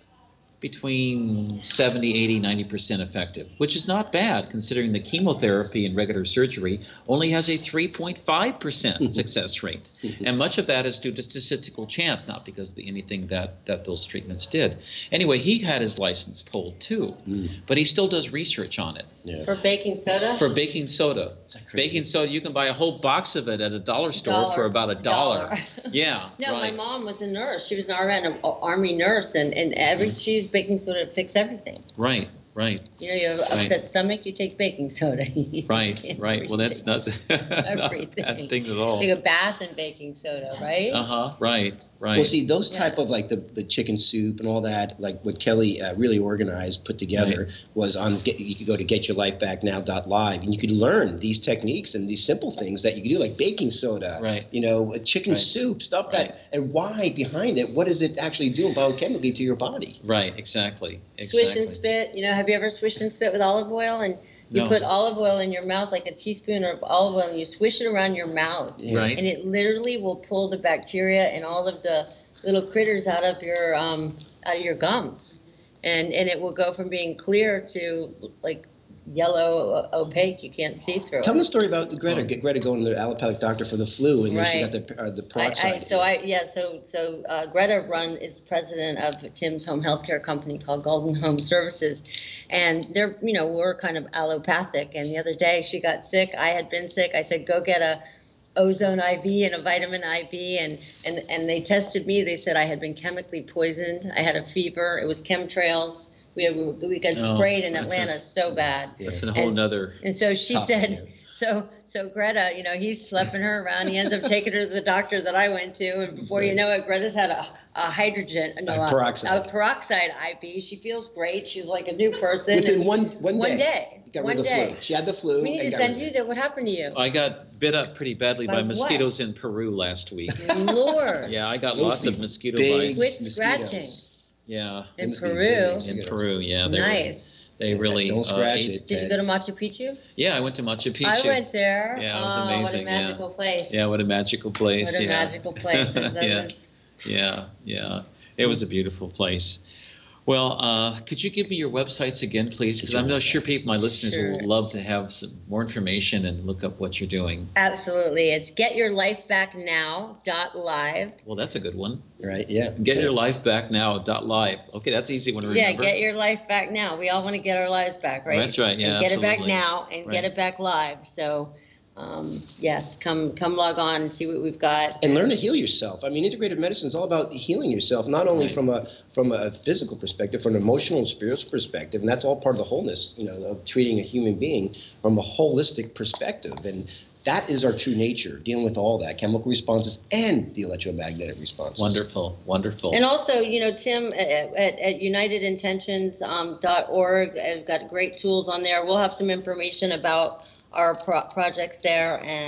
between seventy, eighty, ninety percent effective, which is not bad considering the chemotherapy and regular surgery only has a three point five percent success rate. And much of that is due to statistical chance, not because of the, anything that, that those treatments did. Anyway, he had his license pulled too, Mm. but he still does research on it. Yeah. For baking soda? For baking soda. that crazy? Baking soda, you can buy a whole box of it at a dollar store Dollar. for about a dollar. Dollar. Yeah, No, right. my mom was a nurse. She was an R N, an Army nurse, and, and every she used baking soda to fix everything. Right, right, You know, you have an Right. upset stomach, you take baking soda. right, Cancer, right. Well, you that's take not, not a everything. bad thing at all. Take a bath in baking soda, right? Uh-huh, right, right. Well, see, those Yeah. type of like the, the chicken soup and all that, like what Kelly uh, really organized, put together, was on. Get, you could go to get your life back now dot live, and you could learn these techniques and these simple things that you could do, like baking soda, Right. you know, chicken Right. soup, stuff Right. that, and why behind it. What does it actually do biochemically to your body? Right, exactly, exactly. Swish and spit. You know, have you ever swished and spit with olive oil? And you No. put olive oil in your mouth, like a teaspoon of olive oil, and you swish it around your mouth. Yeah. Right. And it literally will pull the bacteria and all of the little critters out of your um, out of your gums, and and it will go from being clear to like yellow, uh, opaque. You can't see through. Tell me a story about Greta. Oh. Get Greta going to the allopathic doctor for the flu, and then she Right. got the uh, the I, peroxide. I, so I yeah so so uh, Greta run is president of Tim's home healthcare company called Golden Home Services, and they're you know we're kind of allopathic. And the other day she got sick. I had been sick. I said go get a ozone I V and a vitamin I V, and and and they tested me. They said I had been chemically poisoned. I had a fever. It was chemtrails. We had, we got Oh, sprayed in that's Atlanta a- so bad. That's a whole And- nother, And so she Tough, said, yeah. so so Greta, you know, he's schlepping her around. He ends up taking her to the doctor that I went to, and before you know it, Greta's had a, a hydrogen, no, A a, peroxide. a peroxide I V. She feels great. She's like a new person. Within And one one day. one day, Got one rid of the day. flu. She had the flu. We need and to got send rid you of it. to what happened to you? I got bit up pretty badly By by what? mosquitoes in Peru last week. Lord, Yeah, I got Those lots of be mosquito big bites. Quit mosquitoes. scratching. Yeah, They in must be Peru. big in mosquitoes. Peru, yeah. They were- Nice. They really. Don't uh, scratch ate- it. Did you go to Machu Picchu? Yeah, I went to Machu Picchu. I went there. Yeah, it was oh, amazing, What yeah. a magical place. Yeah, what a magical place. What a yeah. magical place. It's- yeah, it's- yeah, yeah. It was a beautiful place. Well, uh, could you give me your websites again, please? Because I'm not sure people, my listeners, Sure. will love to have some more information and look up what you're doing. Absolutely. It's get your life back now dot live. Well, that's a good one. Right? Yeah. Get your life back now dot live. Okay, that's an easy one to remember. Yeah, get your life back now. We all want to get our lives back, right? That's right, yeah, And get it back absolutely. now and Right. get it back live. So, um, yes, come come log on and see what we've got. And learn to heal yourself. I mean, integrative medicine is all about healing yourself, not only Right. from a from a physical perspective, from an emotional and spiritual perspective, and that's all part of the wholeness, you know, of treating a human being from a holistic perspective. And that is our true nature, dealing with all that chemical responses and the electromagnetic responses. Wonderful, wonderful. And also, you know, Tim at, at, at united intentions dot org, I've got great tools on there. We'll have some information about our pro- projects there, and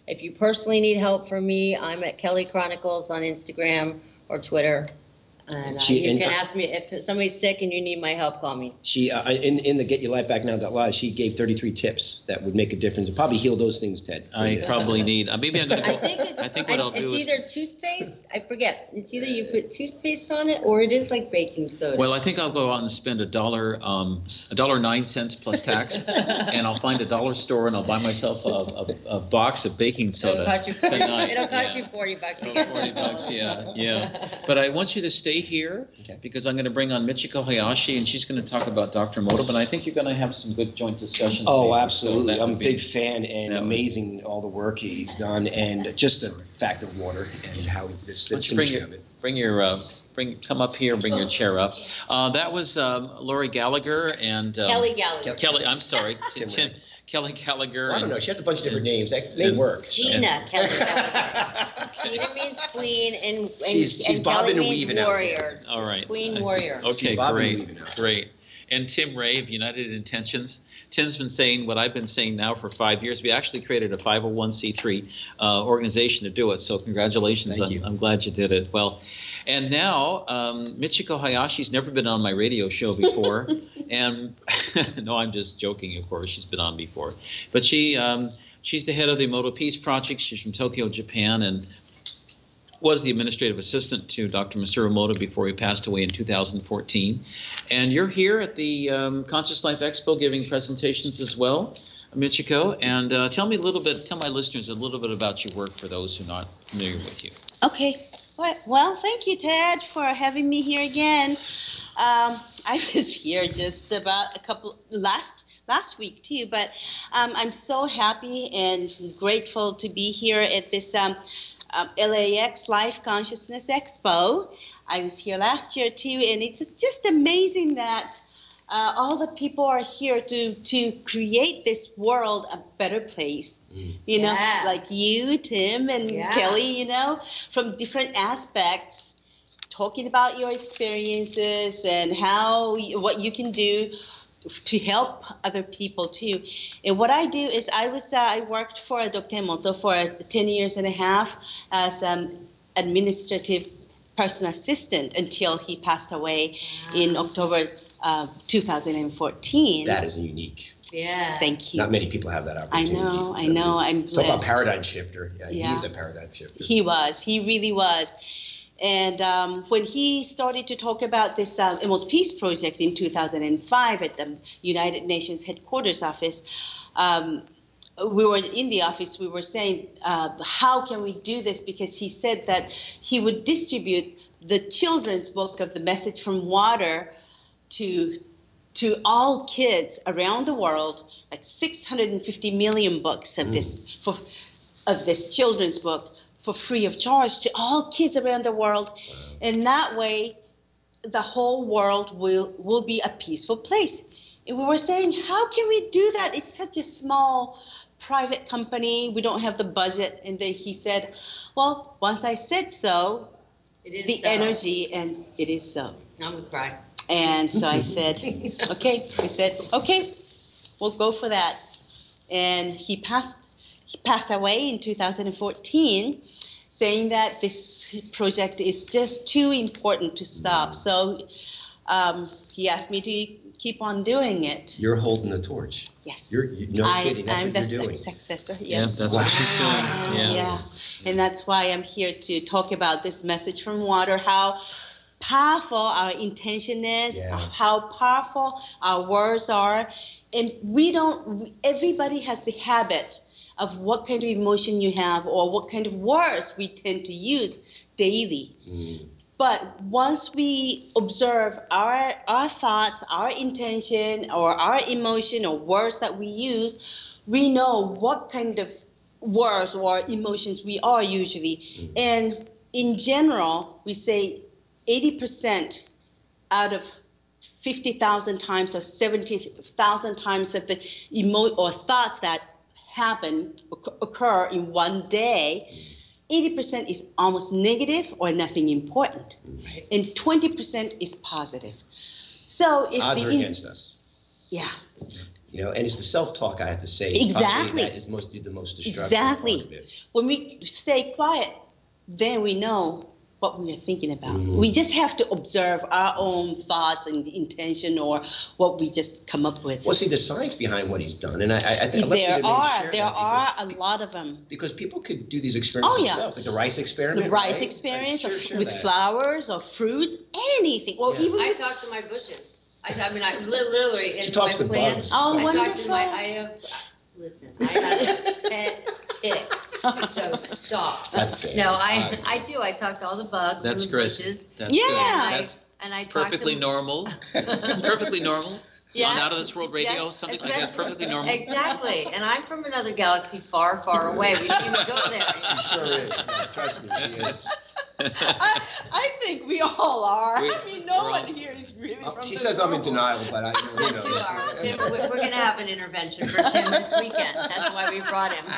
If you personally need help from me, I'm at Kelly Chronicles on Instagram or Twitter. And uh, She- you and can I- ask me, if somebody's sick and you need my help, call me. She, uh, in, in the Get Your Life Back Now Live, she gave thirty-three tips that would make a difference and probably heal those things, Ted. I probably need, uh, maybe I'm going to I go, think it's, I think what I'll I- do it's is, either toothpaste, I forget, it's either you put toothpaste on it or it is like baking soda. well, I think I'll go out and spend a dollar, um, a dollar nine cents plus tax, and I'll find a dollar store and I'll buy myself a, a, a box of baking It'll soda. cost you forty, tonight, it'll cost yeah. you forty bucks. Oh, forty bucks, yeah, yeah. But I want you to stay here Okay. because I'm going to bring on Michiko Hayashi and she's going to talk about Doctor Emoto, but I think you're going to have some good joint discussions. Oh, maybe. So absolutely. that I'm a would be- big fan and that would- amazing all the work he's done and just the fact of water and how this Why don't you bring symmetry your, of it. bring your, uh, bring, come up here, bring your chair up. Uh, that was um, Lori Gallagher and. um, Kelly Gallagher. Kelly, I'm sorry, Tim Tim, Kelly Gallagher. Well, I don't and- know. She has a bunch of different names. That may and- work. so. Gina Kelly Gallagher. Gina means queen and, and, She's- she's and bobbing Kelly and means weaving out warrior. there. All right. Queen warrior. Okay, She's bobbing and great, weaving out. great. And Tim Ray of United Intentions. Tim's been saying what I've been saying now for five years. We actually created a five oh one c three uh, organization to do it, so congratulations. Thank I'm, you. I'm glad you did it. Well, and now um, Michiko Hayashi's never been on my radio show before, and no, I'm just joking, of course. She's been on before. But she um, she's the head of the Emoto Peace Project. She's from Tokyo, Japan, and was the administrative assistant to Doctor Masaru Emoto before he passed away in two thousand fourteen. And you're here at the um, Conscious Life Expo giving presentations as well, Michiko. And uh, tell me a little bit, tell my listeners a little bit about your work for those who are not familiar with you. Okay. Well, well, thank you, Ted, for having me here again. Um, I was here just about a couple last last week too, but um, I'm so happy and grateful to be here at this um, um, L A X Life Consciousness Expo. I was here last year too, and it's just amazing that uh, all the people are here to to create this world a better place. Mm. You know, Yeah. like you, Tim, and Yeah. Kelly, you know, from different aspects, talking about your experiences and how, you- what you can do to help other people too. And what I do is I was, uh, I worked for Doctor Emoto for ten years and a half as um, administrative personal assistant until he passed away in October uh, two thousand fourteen. That is unique. Yeah. Thank you. Not many people have that I opportunity. know, I So know, I'm Talk about blessed. paradigm shifter. Yeah, Yeah. he's a paradigm shifter. He was. He really was. And um, when he started to talk about this uh, Emoto Peace Project in two thousand five at the United Nations headquarters office, um, we were in the office, we were saying, uh, how can we do this? Because he said that he would distribute the children's book of the Message from Water to to all kids around the world, like six hundred fifty million books of this for of this children's book for free of charge to all kids around the world. And that way, the whole world will, will be a peaceful place. And we were saying, how can we do that? It's such a small private company. We don't have the budget. And then he said, well, once I said so, It is the so. energy, and it is so. I'm gonna cry. And so I said, okay. We said, okay, we'll go for that. And he passed, he passed away in two thousand fourteen, saying that this project is just too important to stop. So um, he asked me to keep on doing it. You're holding the torch. Yes. You're you, no I, kidding. That's I'm what the you're doing. successor. Yeah, Yes. that's what she's doing. Uh, Yeah. yeah. And that's why I'm here to talk about this message from water, how powerful our intention is, Yeah. how powerful our words are. And we don't, we- everybody has the habit of what kind of emotion you have or what kind of words we tend to use daily. Mm. But once we observe our our thoughts, our intention, or our emotion or words that we use, we know what kind of words or emotions we are usually. Mhm. And in general, we say eighty percent out of fifty thousand times or seventy thousand times of the emo or thoughts that happen, occ- occur in one day, eighty percent is almost negative or nothing important, and twenty percent is positive. So if Odds the are in- against us. yeah, You know, and it's the self-talk, I have to say, Exactly. that is most the most destructive Exactly. part of it. When we stay quiet, then we know what we are thinking about. Mhm. We just have to observe our own thoughts and intention or what we just come up with. Well, see, the science behind what he's done, and I, I, I think I'd love for you There to maybe are, share there that are a lot of them. because, because people could do these experiments Oh, yeah. themselves, like the rice experiment. The rice right? experience Right, of, share- share with that. flowers or fruits, anything, or Yeah. I even with talk to my bushes. I, I mean, I li- literally, She in talks my to plants. bugs. Oh, I talk to wonderful. my, I have, listen, I have a pet tick, so stop. That's bad. No, All I, right. I do, I talk to all the bugs That's in the great. bushes. That's Yeah. good. And I, That's and I talk perfectly to, normal. Perfectly normal. Yeah. On Out of This World Radio, Yes, something like that, especially- perfectly normal. Exactly, and I'm from another galaxy far, far away. We didn't even go there. She sure is. Yeah, trust me, she is. I, I think we all are. We- I mean, no we're one all- here is really Oh, from she the says I'm in world. denial, but I, you know, Yes, who you knows? are. Tim, we're, we're gonna have an intervention for Tim this weekend. That's why we brought him.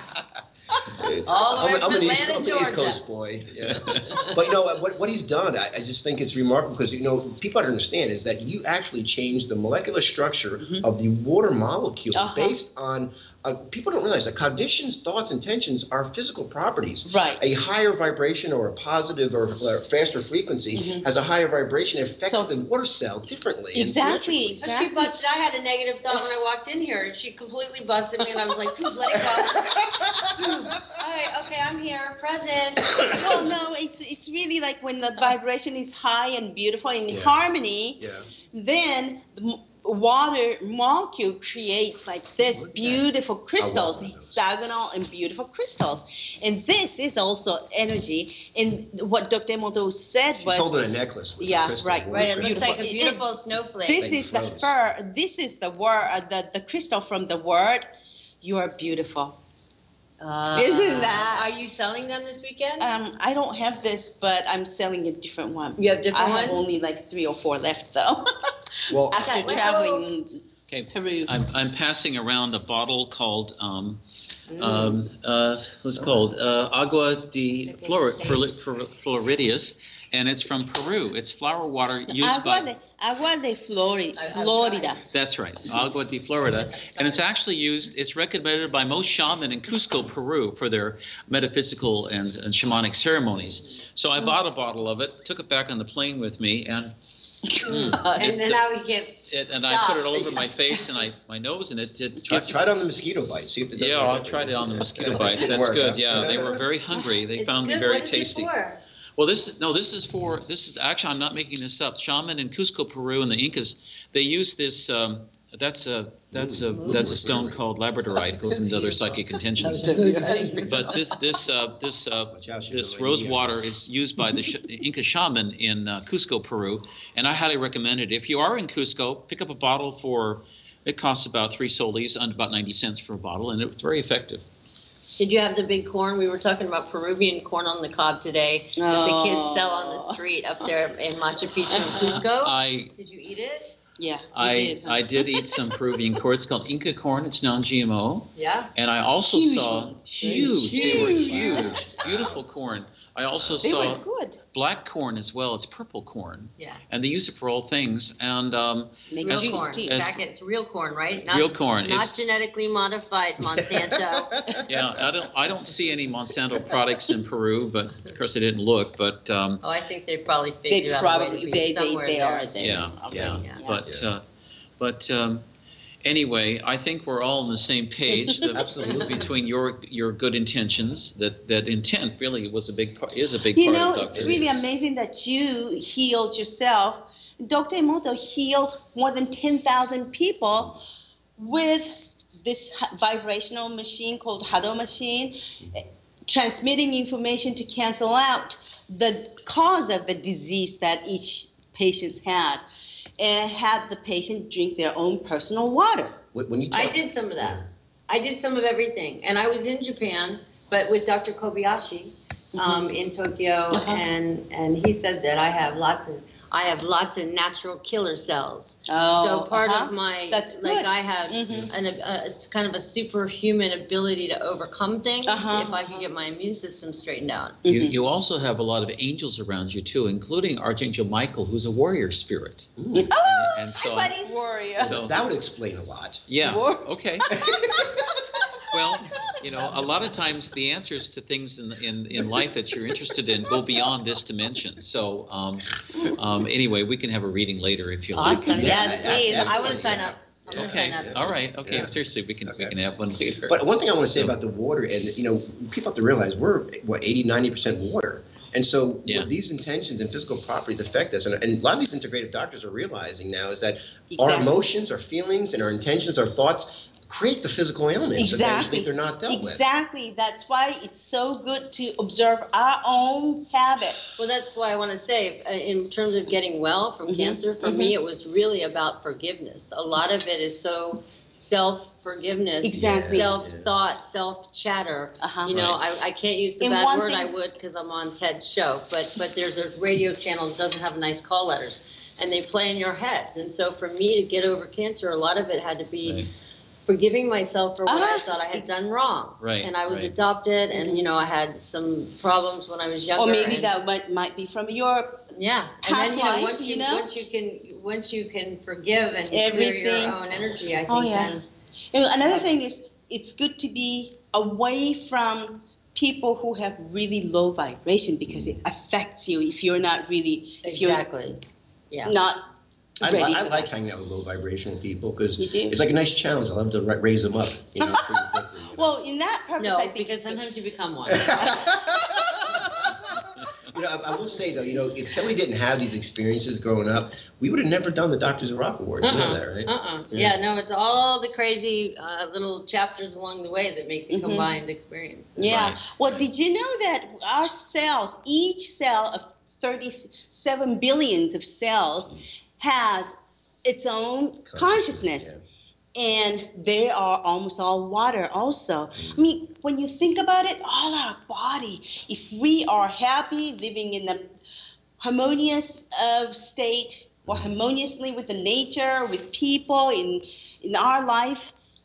All the I'm, way I'm from an East, Atlanta, I'm an East Georgia. Coast boy. Yeah. But you know what, what, what he's done, I, I just think it's remarkable because, you know, people don't understand is that you actually changed the molecular structure Mhm. of the water molecule Uh-huh. based on, uh, people don't realize that cognitions, thoughts, intentions are physical properties. Right. A higher vibration or a positive or, or faster frequency Mhm. has a higher vibration. It affects So- the water cell differently. and Exactly, symmetrically. But she exactly. busted, I had a negative thought when I walked in here, and she completely busted me, and I was like, "Pooh, let it go." All right, okay, I'm here, present. Well, no, it's it's really like when the vibration is high and beautiful in Yeah. harmony, Yeah. then the m- water molecule creates like this Look at that. beautiful crystals, one of those. hexagonal and beautiful crystals. And this is also energy. And what Doctor Emoto said She's was, holding a necklace with Yeah, the crystal. right, water Right, it looks crystal. like a Beautiful. beautiful snowflake. this Like is the froze. fur, this is the word, uh, the, the crystal from the word, you are beautiful. Uh, Isn't that- Are you selling them this weekend? Um, I don't have this, but I'm selling a different one. You have different I have ones? only like three or four left though. Well, After Okay, wait, traveling Okay, Peru. I'm, I'm passing around a bottle called, um, Mm. um, uh, what's it called? Uh, Agua de Flor- Flor- Flor- Floridias, and it's from Peru. It's flower water used Agua by, de, agua de Flori, I- I've Florida. that's right, Agua de Florida. And it's actually used, it's recommended by most shaman in Cusco, Peru, for their metaphysical and, and shamanic ceremonies. So I bought a bottle of it, took it back on the plane with me, and mm, And it, then now we get, it, and I put it stop. over my face and I, my nose, and it, it try, gives- try it on the mosquito bite. See if it does. Yeah, anything. I've tried it on the mosquito It bites. didn't That's work, good. huh? Yeah, they were very hungry. They it's found me good. very What is it tasty. for? Well, this is no, this is for this is actually I'm not making this up. Shaman in Cusco, Peru, and the Incas, they use this. Um, that's a that's a that's a stone called labradorite. It goes into other psychic intentions. But this this uh, this uh, Watch out, she's this already rose here. water is used by the sh- Inca shaman in uh, Cusco, Peru, and I highly recommend it. If you are in Cusco, pick up a bottle for. It costs about three soles, and about ninety cents for a bottle, and it's very effective. Did you have the big corn? We were talking about Peruvian corn on the cob today that the kids sell on the street up there in Machu Picchu and Cusco. I Did you eat it? Yeah, we I did, huh? I did eat some Peruvian corn. It's called Inca corn. It's non-G M O. Yeah. And I also Huge saw one. huge, they were Huge. huge, beautiful corn. I also They saw were good. black corn as well. It's purple corn, Yeah. and they use it for all things. And um, Make Real As- juice corn. too. as- Jack, it's real corn, right? Not, real corn. Not It's genetically modified Monsanto. yeah. I don't I don't see any Monsanto products in Peru, but of course I didn't look. But um, Oh, I think they probably They figured out a way to probably, be they, they, somewhere they there. are there. yeah, Okay, yeah. Yeah. But Yeah. uh, but um, anyway, I think we're all on the same page. The, Absolutely. Between your your good intentions, that that intent really was a big part is a big You part know, of it's Doctor really amazing that you healed yourself. Doctor Emoto healed more than ten thousand people with this h- vibrational machine called Hado machine, eh, transmitting information to cancel out the cause of the disease that each patient had, and had the patient drink their own personal water. When when you I talk, did some of that. I did some of everything. And I was in Japan, but with Doctor Kobayashi um, in Tokyo. Uh-huh. And, and he said that I have lots of, I have lots of natural killer cells. Oh, So part uh-huh. of my, That's like good. I have Mhm. an, a, a kind of a superhuman ability to overcome things Uh-huh, if I could uh-huh. get my immune system straightened out. You, Mhm. you also have a lot of angels around you too, including Archangel Michael, who's a warrior spirit. Ooh, Oh, And so- my buddy's warrior. So- that would explain a lot. Yeah, War- okay. Well, you know, a lot of times the answers to things in, in, in life that you're interested in go beyond this dimension. So um, um, anyway, we can have a reading later if you like. Awesome, Yeah, yes, please, I absolutely, want to sign yeah. up. I wanna Okay, sign up. all right, okay, Yeah. seriously, we can, we can have one later. But one thing I want to say So- about the water, and you know, people have to realize we're what eighty, ninety percent water. And so Yeah. what these intentions and physical properties affect us. And, and a lot of these integrative doctors are realizing now is that our Exactly. emotions, our feelings, and our intentions, our thoughts create the physical ailments eventually Exactly. if they're not dealt with. Exactly. That's why it's so good to observe our own habit. Well, that's why I want to say, uh, in terms of getting well from Mhm, cancer, for me, it was really about forgiveness. A lot of it is so self-forgiveness, Exactly. self-thought, self-chatter. Uh-huh. You know, Right. I, I can't use the And bad one word I thing- would because I'm on Ted's show, but but there's a radio channel that doesn't have nice call letters, and they play in your heads. And so for me to get over cancer, a lot of it had to be Right. forgiving myself for what I Ah, thought I had ex- done wrong. Right, And I was right. adopted, and you know, I had some problems when I was younger. Or maybe and- that might, might be from your yeah, and past then you know life, once you, you know? once you can once you can forgive and clear Everything. your own energy, I think Oh, yeah. then You know, another thing is, it's good to be away from people who have really low vibration because it affects you if you're not really, if you're exactly, yeah. not I, ready. li- I for like that. hanging out with low vibrational people because You do? it's like a nice challenge. I love to ra- raise them up. You know, pretty quickly, you know. Well, in that purpose, No, I think because it's good. sometimes you become one. You know, I, I will say though, you know, if Kelly didn't have these experiences growing up, we would have never done the Doctors of Rock Award. You know Uh-uh, that, right? uh-uh. Yeah. Yeah. no, it's all the crazy uh, little chapters along the way that make the Mhm. combined experience. Yeah. Right, Well, right. did you know that our cells, each cell of thirty-seven billions of cells, has its own consciousness? And they are almost all water also. I mean, when you think about it, all our body, if we are happy, living in the harmonious uh, state, or harmoniously with the nature, with people in in our life,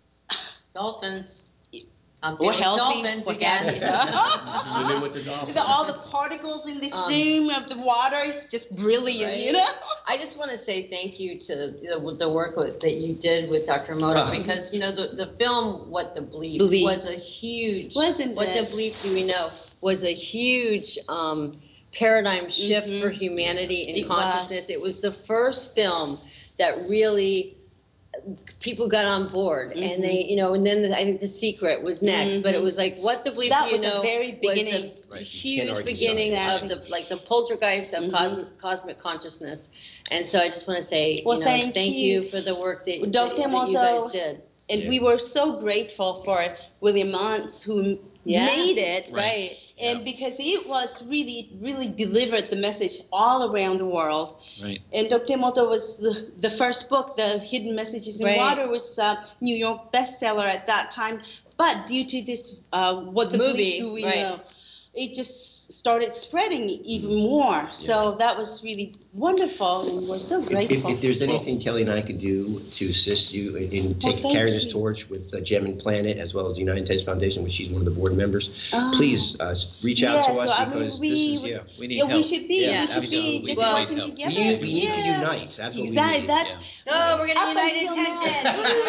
Dolphins. I'm we're feeling healthy, dolphins we're again. happy. Swimming with the dolphins. The- all the particles in this Um, room of the water is just brilliant, you Right. know? I just want to say thank you to the, the work with, that you did with Doctor Emoto Ah. because you know the, the film What the Bleep Bleep. was a huge Wasn't What it? the Bleep Do We Know was a huge um, paradigm shift Mhm. for humanity and It consciousness. was. It was the first film that really people got on board Mhm. and they you know and then the, I think The Secret was next, but it Mhm. was like What the Bleep That Do You was the know very was beginning. the Right, you huge can't argue beginning something. of the like the poltergeist of Mhm. cosmic, cosmic consciousness. And so I just want to say, Well, you know, thank thank you. you for the work that, that, Doctor that you Emoto, guys did. And Yeah. we were so grateful for William Mons who Yeah. made it. Right. And Yeah. because it was really, really delivered the message all around the world. Right. And Doctor Emoto was the, the first book, The Hidden Messages in Right. Water, was a New York bestseller at that time. But due to this, uh, what the Movie, bleep do we right. know, it just started spreading even more. So that was really wonderful, and we're so If, if, grateful. if there's anything Kelly and I could do to assist you in, in take, thank carry this you. torch with uh, Gem and Planet as well as the United Intentions Foundation, which she's one of the board members, Oh. please uh, reach out Yeah, to us so, I mean, because we this is would- yeah. We need Yeah, help. we should be. Yeah, we should absolutely. be just Well, working we We together. need, we need to Yeah. unite. That's what Exactly. we need. That's Yeah. Oh, we're gonna Up unite until intention.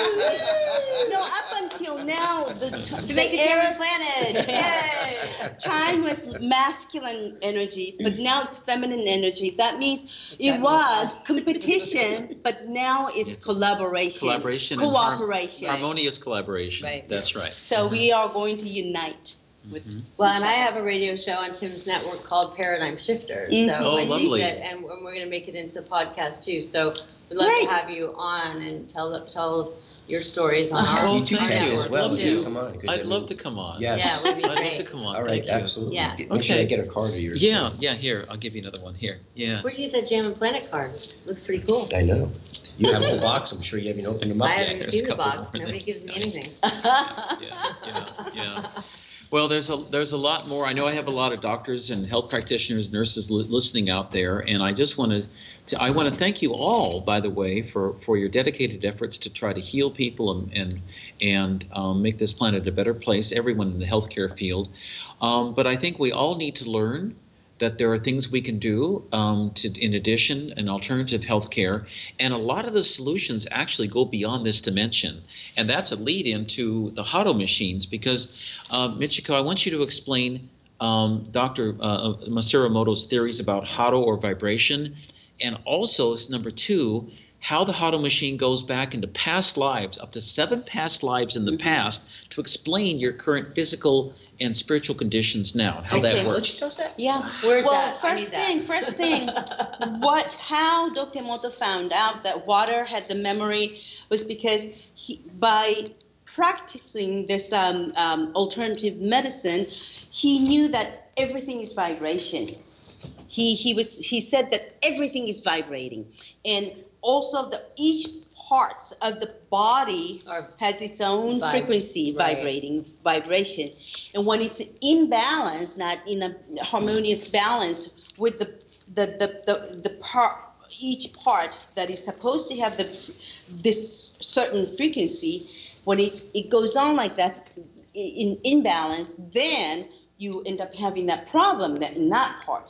now- no, up until now, the, t- To the make a era- German planet. Yay. time was masculine energy, but now it's feminine energy. That means it That was makes competition, but now it's It's collaboration, Collaboration and har- cooperation. harmonious collaboration. Right. That's right. So we are going to unite with. Mhm. Well, and I have a radio show on Tim's network called Paradigm Shifters. Mhm. So Oh, I think lovely. that, and we're going to make it into podcast too. So we'd love Great. to have you on and tell tell your stories on Uh-huh. our, Well, You too, thank our Ted, you. as network well. Love You to. come on. 'cause, I I'd mean- love to come on. Yes. Yeah, it would be I'd love great. to come on. All right, Thank you. absolutely. Yeah. Get- Make sure I Okay. get a card of yours. Yeah, yeah, here, I'll give you another one here. Yeah. Where'd you get that Jam and Planet card? Looks pretty cool. I know. You have a whole box. I'm sure you haven't opened them up I yet. haven't There's seen a the couple box. more Nobody there. gives me Nice. anything. Yeah, yeah, yeah. Well, there's a there's a lot more. I know I have a lot of doctors and health practitioners, nurses li- listening out there, and I just want to So I want to thank you all, by the way, for, for your dedicated efforts to try to heal people and and, and um, make this planet a better place, everyone in the healthcare field. Um, but I think we all need to learn that there are things we can do um, to, in addition, an alternative healthcare. And a lot of the solutions actually go beyond this dimension. And that's a lead into the Hado machines, because uh, Michiko, I want you to explain um, Doctor Uh, Masuramoto's theories about Hado or vibration. And also, number two, how the Hado machine goes back into past lives, up to seven past lives in the Mhm. past, to explain your current physical and spiritual conditions now, how Okay. that works. Yeah. Where's well, that? I first need that. thing, first thing, what, how Doctor Emoto found out that water had the memory was because he, by practicing this um, um, alternative medicine, he knew that everything is vibration. He he was he said that everything is vibrating, and also the each parts of the body Are has its own vib- frequency right. vibrating vibration, and when it's in balance, not in a harmonious balance with the the the the, the part each part that is supposed to have the this certain frequency, when it it goes on like that in imbalance, then you end up having that problem that in that part.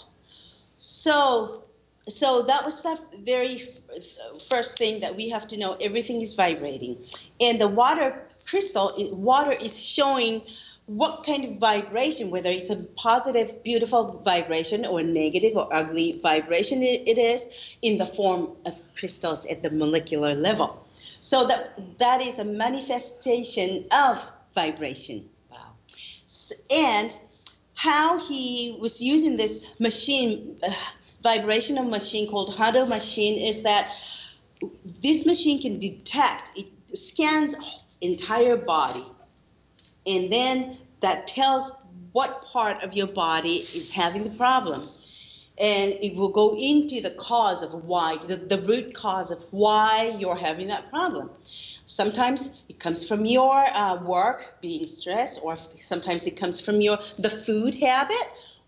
So, so that was the very first thing that we have to know. Everything is vibrating, and the water crystal, water is showing what kind of vibration, whether it's a positive, beautiful vibration or negative or ugly vibration it is, in the form of crystals at the molecular level. So that that is a manifestation of vibration. Wow. S- And how he was using this machine, uh, vibrational machine called Hado machine, is that this machine can detect, it scans entire body, and then that tells what part of your body is having the problem. And it will go into the cause of why, the, the root cause of why you're having that problem. Sometimes it comes from your uh, work, being stressed, or sometimes it comes from your the food habit,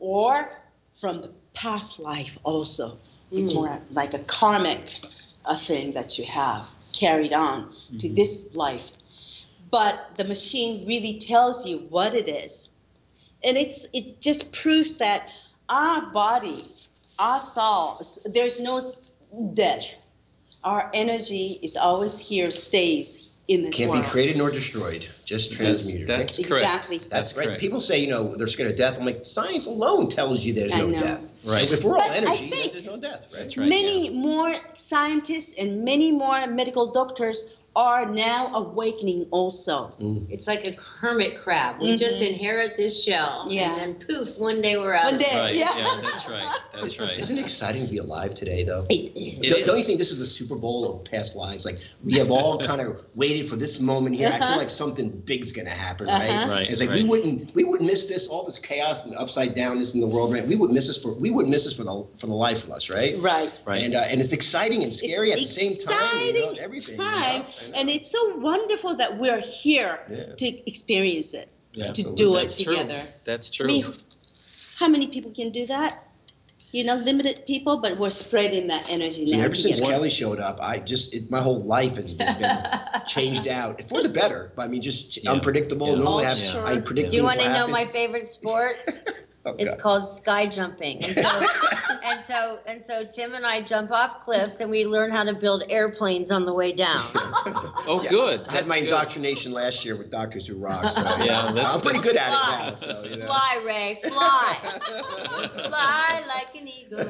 or from the past life also. It's Mm. more like a karmic uh, thing that you have carried on to Mhm. this life. But the machine really tells you what it is. And it's it just proves that our body, our soul, there's no s- death. Our energy is always here, stays in this Can't world. be created nor destroyed, just That's, transmuted. right? that's correct. Exactly. That's right. correct. People say, you know, they're scared of death. I'm like, science alone tells you there's I no know. death. Right. If we're all But I energy, then think- there's no death, right? That's right. Many more scientists and many more medical doctors are now awakening also. Mm. It's like a hermit crab. We just Mhm. inherit this shell, Yeah. and then poof, one day we're out. One of day. it. Right, Yeah. yeah, that's right, that's right. Isn't it exciting to be alive today, though? It is. It don't, don't you is. think this is a Super Bowl of past lives? Like, we have all kind of waited for this moment here. I Uh-huh. feel like something big's going to happen, right? Uh-huh. Right, It's like right. we wouldn't we wouldn't miss this, all this chaos and upside downness in the world, right? We would miss this for we wouldn't miss this for the for the life of us, right? Right. Right. And uh, and it's exciting and scary It's at the same time, you know, exciting everything. you know? time, I know. and it's so wonderful that we're here Yeah. to experience it, Yeah. to Absolutely. do it That's true. together. That's I true. mean, how many people can do that? You know, limited people, but we're spreading that energy See, now ever since together. Kelly showed up, I just it, my whole life has been changed out for the better. I mean, just Yeah. unpredictable. Yeah. Normally, Oh, have, sure. I predict Do you things want to will know happen. my favorite sport? Oh, It's God. called sky jumping. And so, and so, and so Tim and I jump off cliffs and we learn how to build airplanes on the way down. Oh, Yeah. good. I had my That's good. indoctrination last year with Doctors Who Rock. So Yeah, that's- I'm pretty good at Fly. it now. So, you know. Fly, Ray, fly. Fly like an eagle.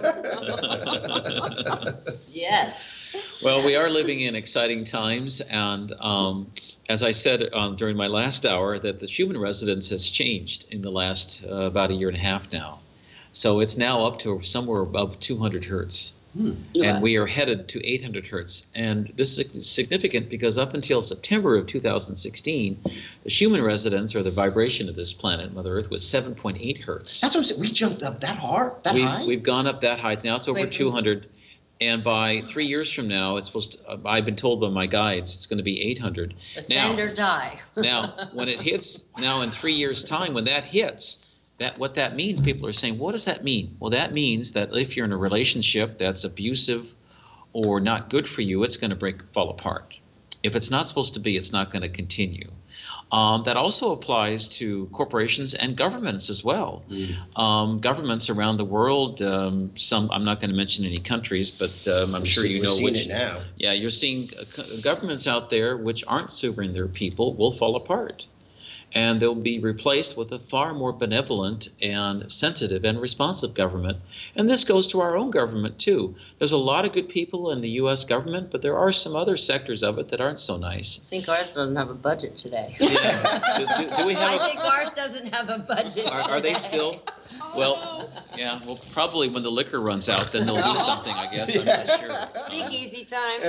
Yes. Well, we are living in exciting times, and um, as I said um, during my last hour, that the human resonance has changed in the last uh, about a year and a half now. So it's now up to somewhere above two hundred hertz, Hmm. and we are headed to eight hundred hertz. And this is significant because up until September of two thousand sixteen, the human resonance, or the vibration of this planet, Mother Earth, was seven point eight hertz. That's what I'm saying. We jumped up that hard, that we've, high. We've gone up that high. Now it's over Wait, two hundred. And by three years from now, it's supposed to, uh, I've been told by my guides, it's going to be eight hundred. Ascend Now- or die. Now, when it hits, now in three years' time, when that hits, that what that means, people are saying, what does that mean? Well, that means that if you're in a relationship that's abusive or not good for you, it's going to break, fall apart. If it's not supposed to be, it's not going to continue. Um, that also applies to corporations and governments as well. Mm. Um, governments around the world, um, some I'm not going to mention any countries, but um, I'm we're sure see, you we're know seeing which. It now. Yeah, you're seeing uh, governments out there which aren't serving their people will fall apart. And they'll be replaced with a far more benevolent and sensitive and responsive government. And this goes to our own government, too. There's a lot of good people in the U S government, but there are some other sectors of it that aren't so nice. I think ours doesn't have a budget today. Yeah. do, do, do we have I a, think ours doesn't have a budget are, are they still? Well, yeah, well, probably when the liquor runs out, then they'll do something, I guess. I'm not sure. Speak Um, easy time.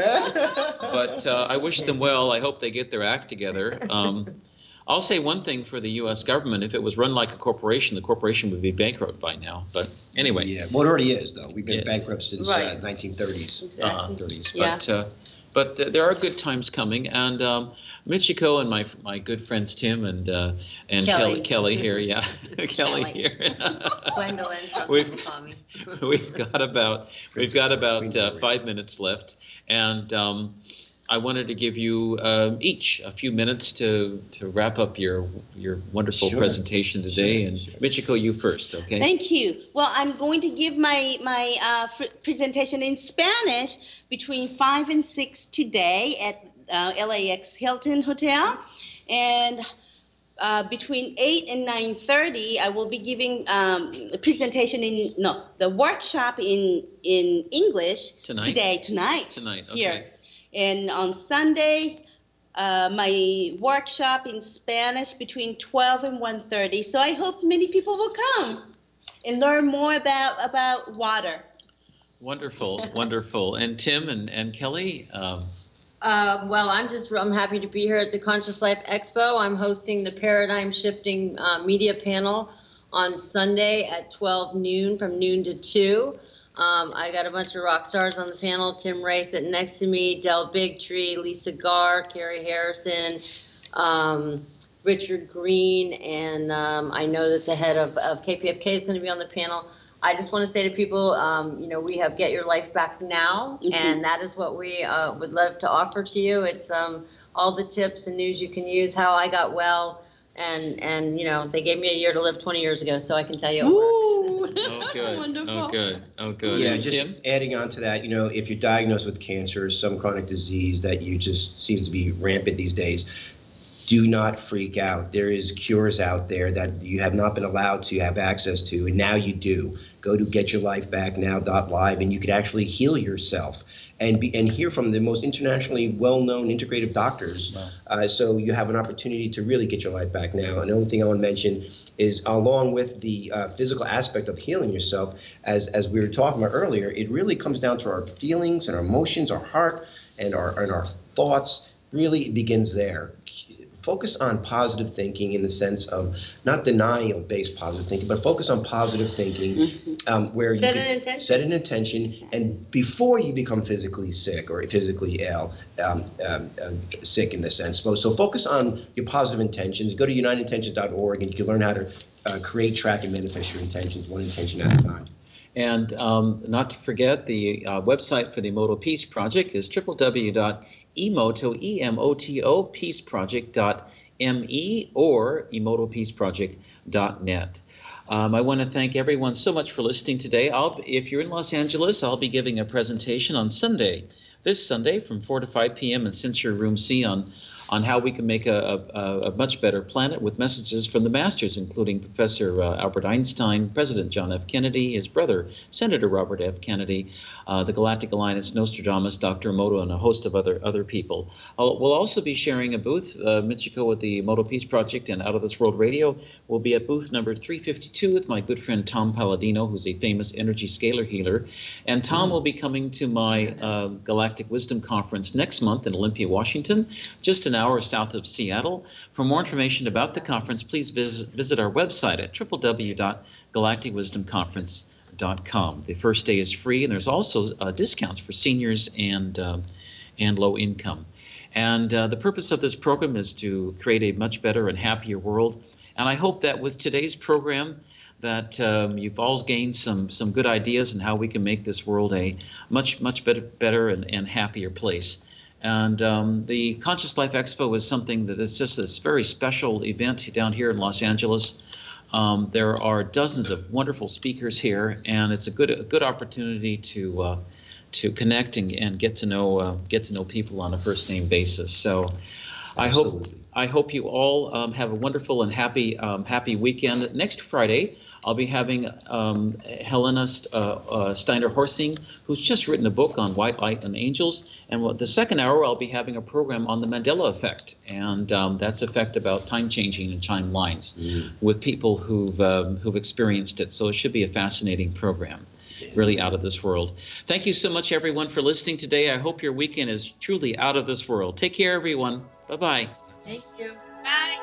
but uh, I wish them well. I hope they get their act together. Um, I'll say one thing for the U S government. If it was run like a corporation, the corporation would be bankrupt by now. But anyway. Yeah, well, it already is, though. We've been Yeah. bankrupt since Right. uh, nineteen thirties. Exactly. Uh, thirties. Yeah. But, uh, but uh, there are good times coming. And um, Michiko and my my good friends Tim and uh, and Kelly. Kelly, Kelly here, yeah, Kelly Kelly. here. Gwendolyn, some We've- people call me. we've got about we've got about uh, five minutes left, and um, I wanted to give you um, each a few minutes to to wrap up your your wonderful Sure. presentation today. Sure, And sure. Michiko, you first, okay? Thank you. Well, I'm going to give my my uh, fr- presentation in Spanish between five and six today at uh, L A X Hilton Hotel, and uh, between eight and nine thirty, I will be giving um, a presentation in no the workshop in in English Tonight? today tonight Tonight, okay. here, and on Sunday. Uh, my workshop in Spanish between twelve and one thirty. So I hope many people will come and learn more about, about water. Wonderful, wonderful. And Tim and and Kelly. Um, Uh, well, I'm just, I'm happy to be here at the Conscious Life Expo. I'm hosting the Paradigm Shifting uh, Media Panel on Sunday at twelve noon, from noon to two. Um, I got a bunch of rock stars on the panel. Tim Ray sitting next to me, Del Bigtree, Lisa Garr, Carrie Harrison, um, Richard Green, and um, I know that the head of, of K P F K is going to be on the panel. I just want to say to people, um, you know, we have Get Your Life Back Now, Mhm. and that is what we uh, would love to offer to you. It's um, all the tips and news you can use, how I got well, and, and you know, they gave me a year to live twenty years ago, so I can tell you it Ooh. works. oh, good. Wonderful. Oh, good. Oh, good. Yeah, And just Tim? adding on to that, you know, if you're diagnosed with cancer, some chronic disease that you just seems to be rampant these days, do not freak out. There is cures out there that you have not been allowed to have access to, and now you do. Go to get your life back now dot live, and you could actually heal yourself and be and hear from the most internationally well-known integrative doctors. Wow. Uh, so you have an opportunity to really get your life back now. Another thing I want to mention is, along with the uh, physical aspect of healing yourself, as as we were talking about earlier, it really comes down to our feelings and our emotions, our heart, and our and our thoughts. Really begins there. Focus on positive thinking in the sense of not denial-based positive thinking, but focus on positive thinking, um, where Set you an can intention. set an intention, and before you become physically sick or physically ill, um, um, uh, sick in the sense. So, so focus on your positive intentions. Go to united intentions dot org, and you can learn how to uh, create, track, and manifest your intentions, one intention at a time. And um, not to forget, the uh, website for the Emoto Peace Project is w w w dot emoto, E M O T O, peace project dot m e or emoto peace project dot net. Um, I want to thank everyone so much for listening today. I'll, if you're in Los Angeles, I'll be giving a presentation on Sunday, this Sunday from four to five p m in Sensor Room C on on how we can make a, a, a much better planet with messages from the masters, including Professor uh, Albert Einstein, President John F. Kennedy, his brother, Senator Robert F. Kennedy, uh, the Galactic Alliance, Nostradamus, Doctor Emoto, and a host of other other people. I'll, we'll also be sharing a booth. Uh, Michiko with the Emoto Peace Project and Out of This World Radio will be at booth number three fifty-two with my good friend Tom Palladino, who's a famous energy scalar healer. And Tom will be coming to my uh, Galactic Wisdom Conference next month in Olympia, Washington, just an hour south of Seattle. For more information about the conference, please visit, visit our website at w w w dot galactic wisdom conference dot com. The first day is free, and there's also uh, discounts for seniors and um, and low income. And uh, the purpose of this program is to create a much better and happier world. And I hope that with today's program, that um, you've all gained some some good ideas on how we can make this world a much much better better and, and happier place. And um, the Conscious Life Expo is something that is just this very special event down here in Los Angeles. Um, there are dozens of wonderful speakers here, and it's a good a good opportunity to uh, to connect and, and get to know uh, get to know people on a first name basis. So, I hope I hope you all um, have a wonderful and happy um, happy weekend. Next Friday, I'll be having um, Helena uh, uh, Steiner-Horsing, who's just written a book on white light and angels. And the second hour, I'll be having a program on the Mandela effect, and um, that's effect about time changing and time lines mm. with people who've um, who've experienced it. So it should be a fascinating program, really out of this world. Thank you so much, everyone, for listening today. I hope your weekend is truly out of this world. Take care, everyone. Bye-bye. Thank you. Bye.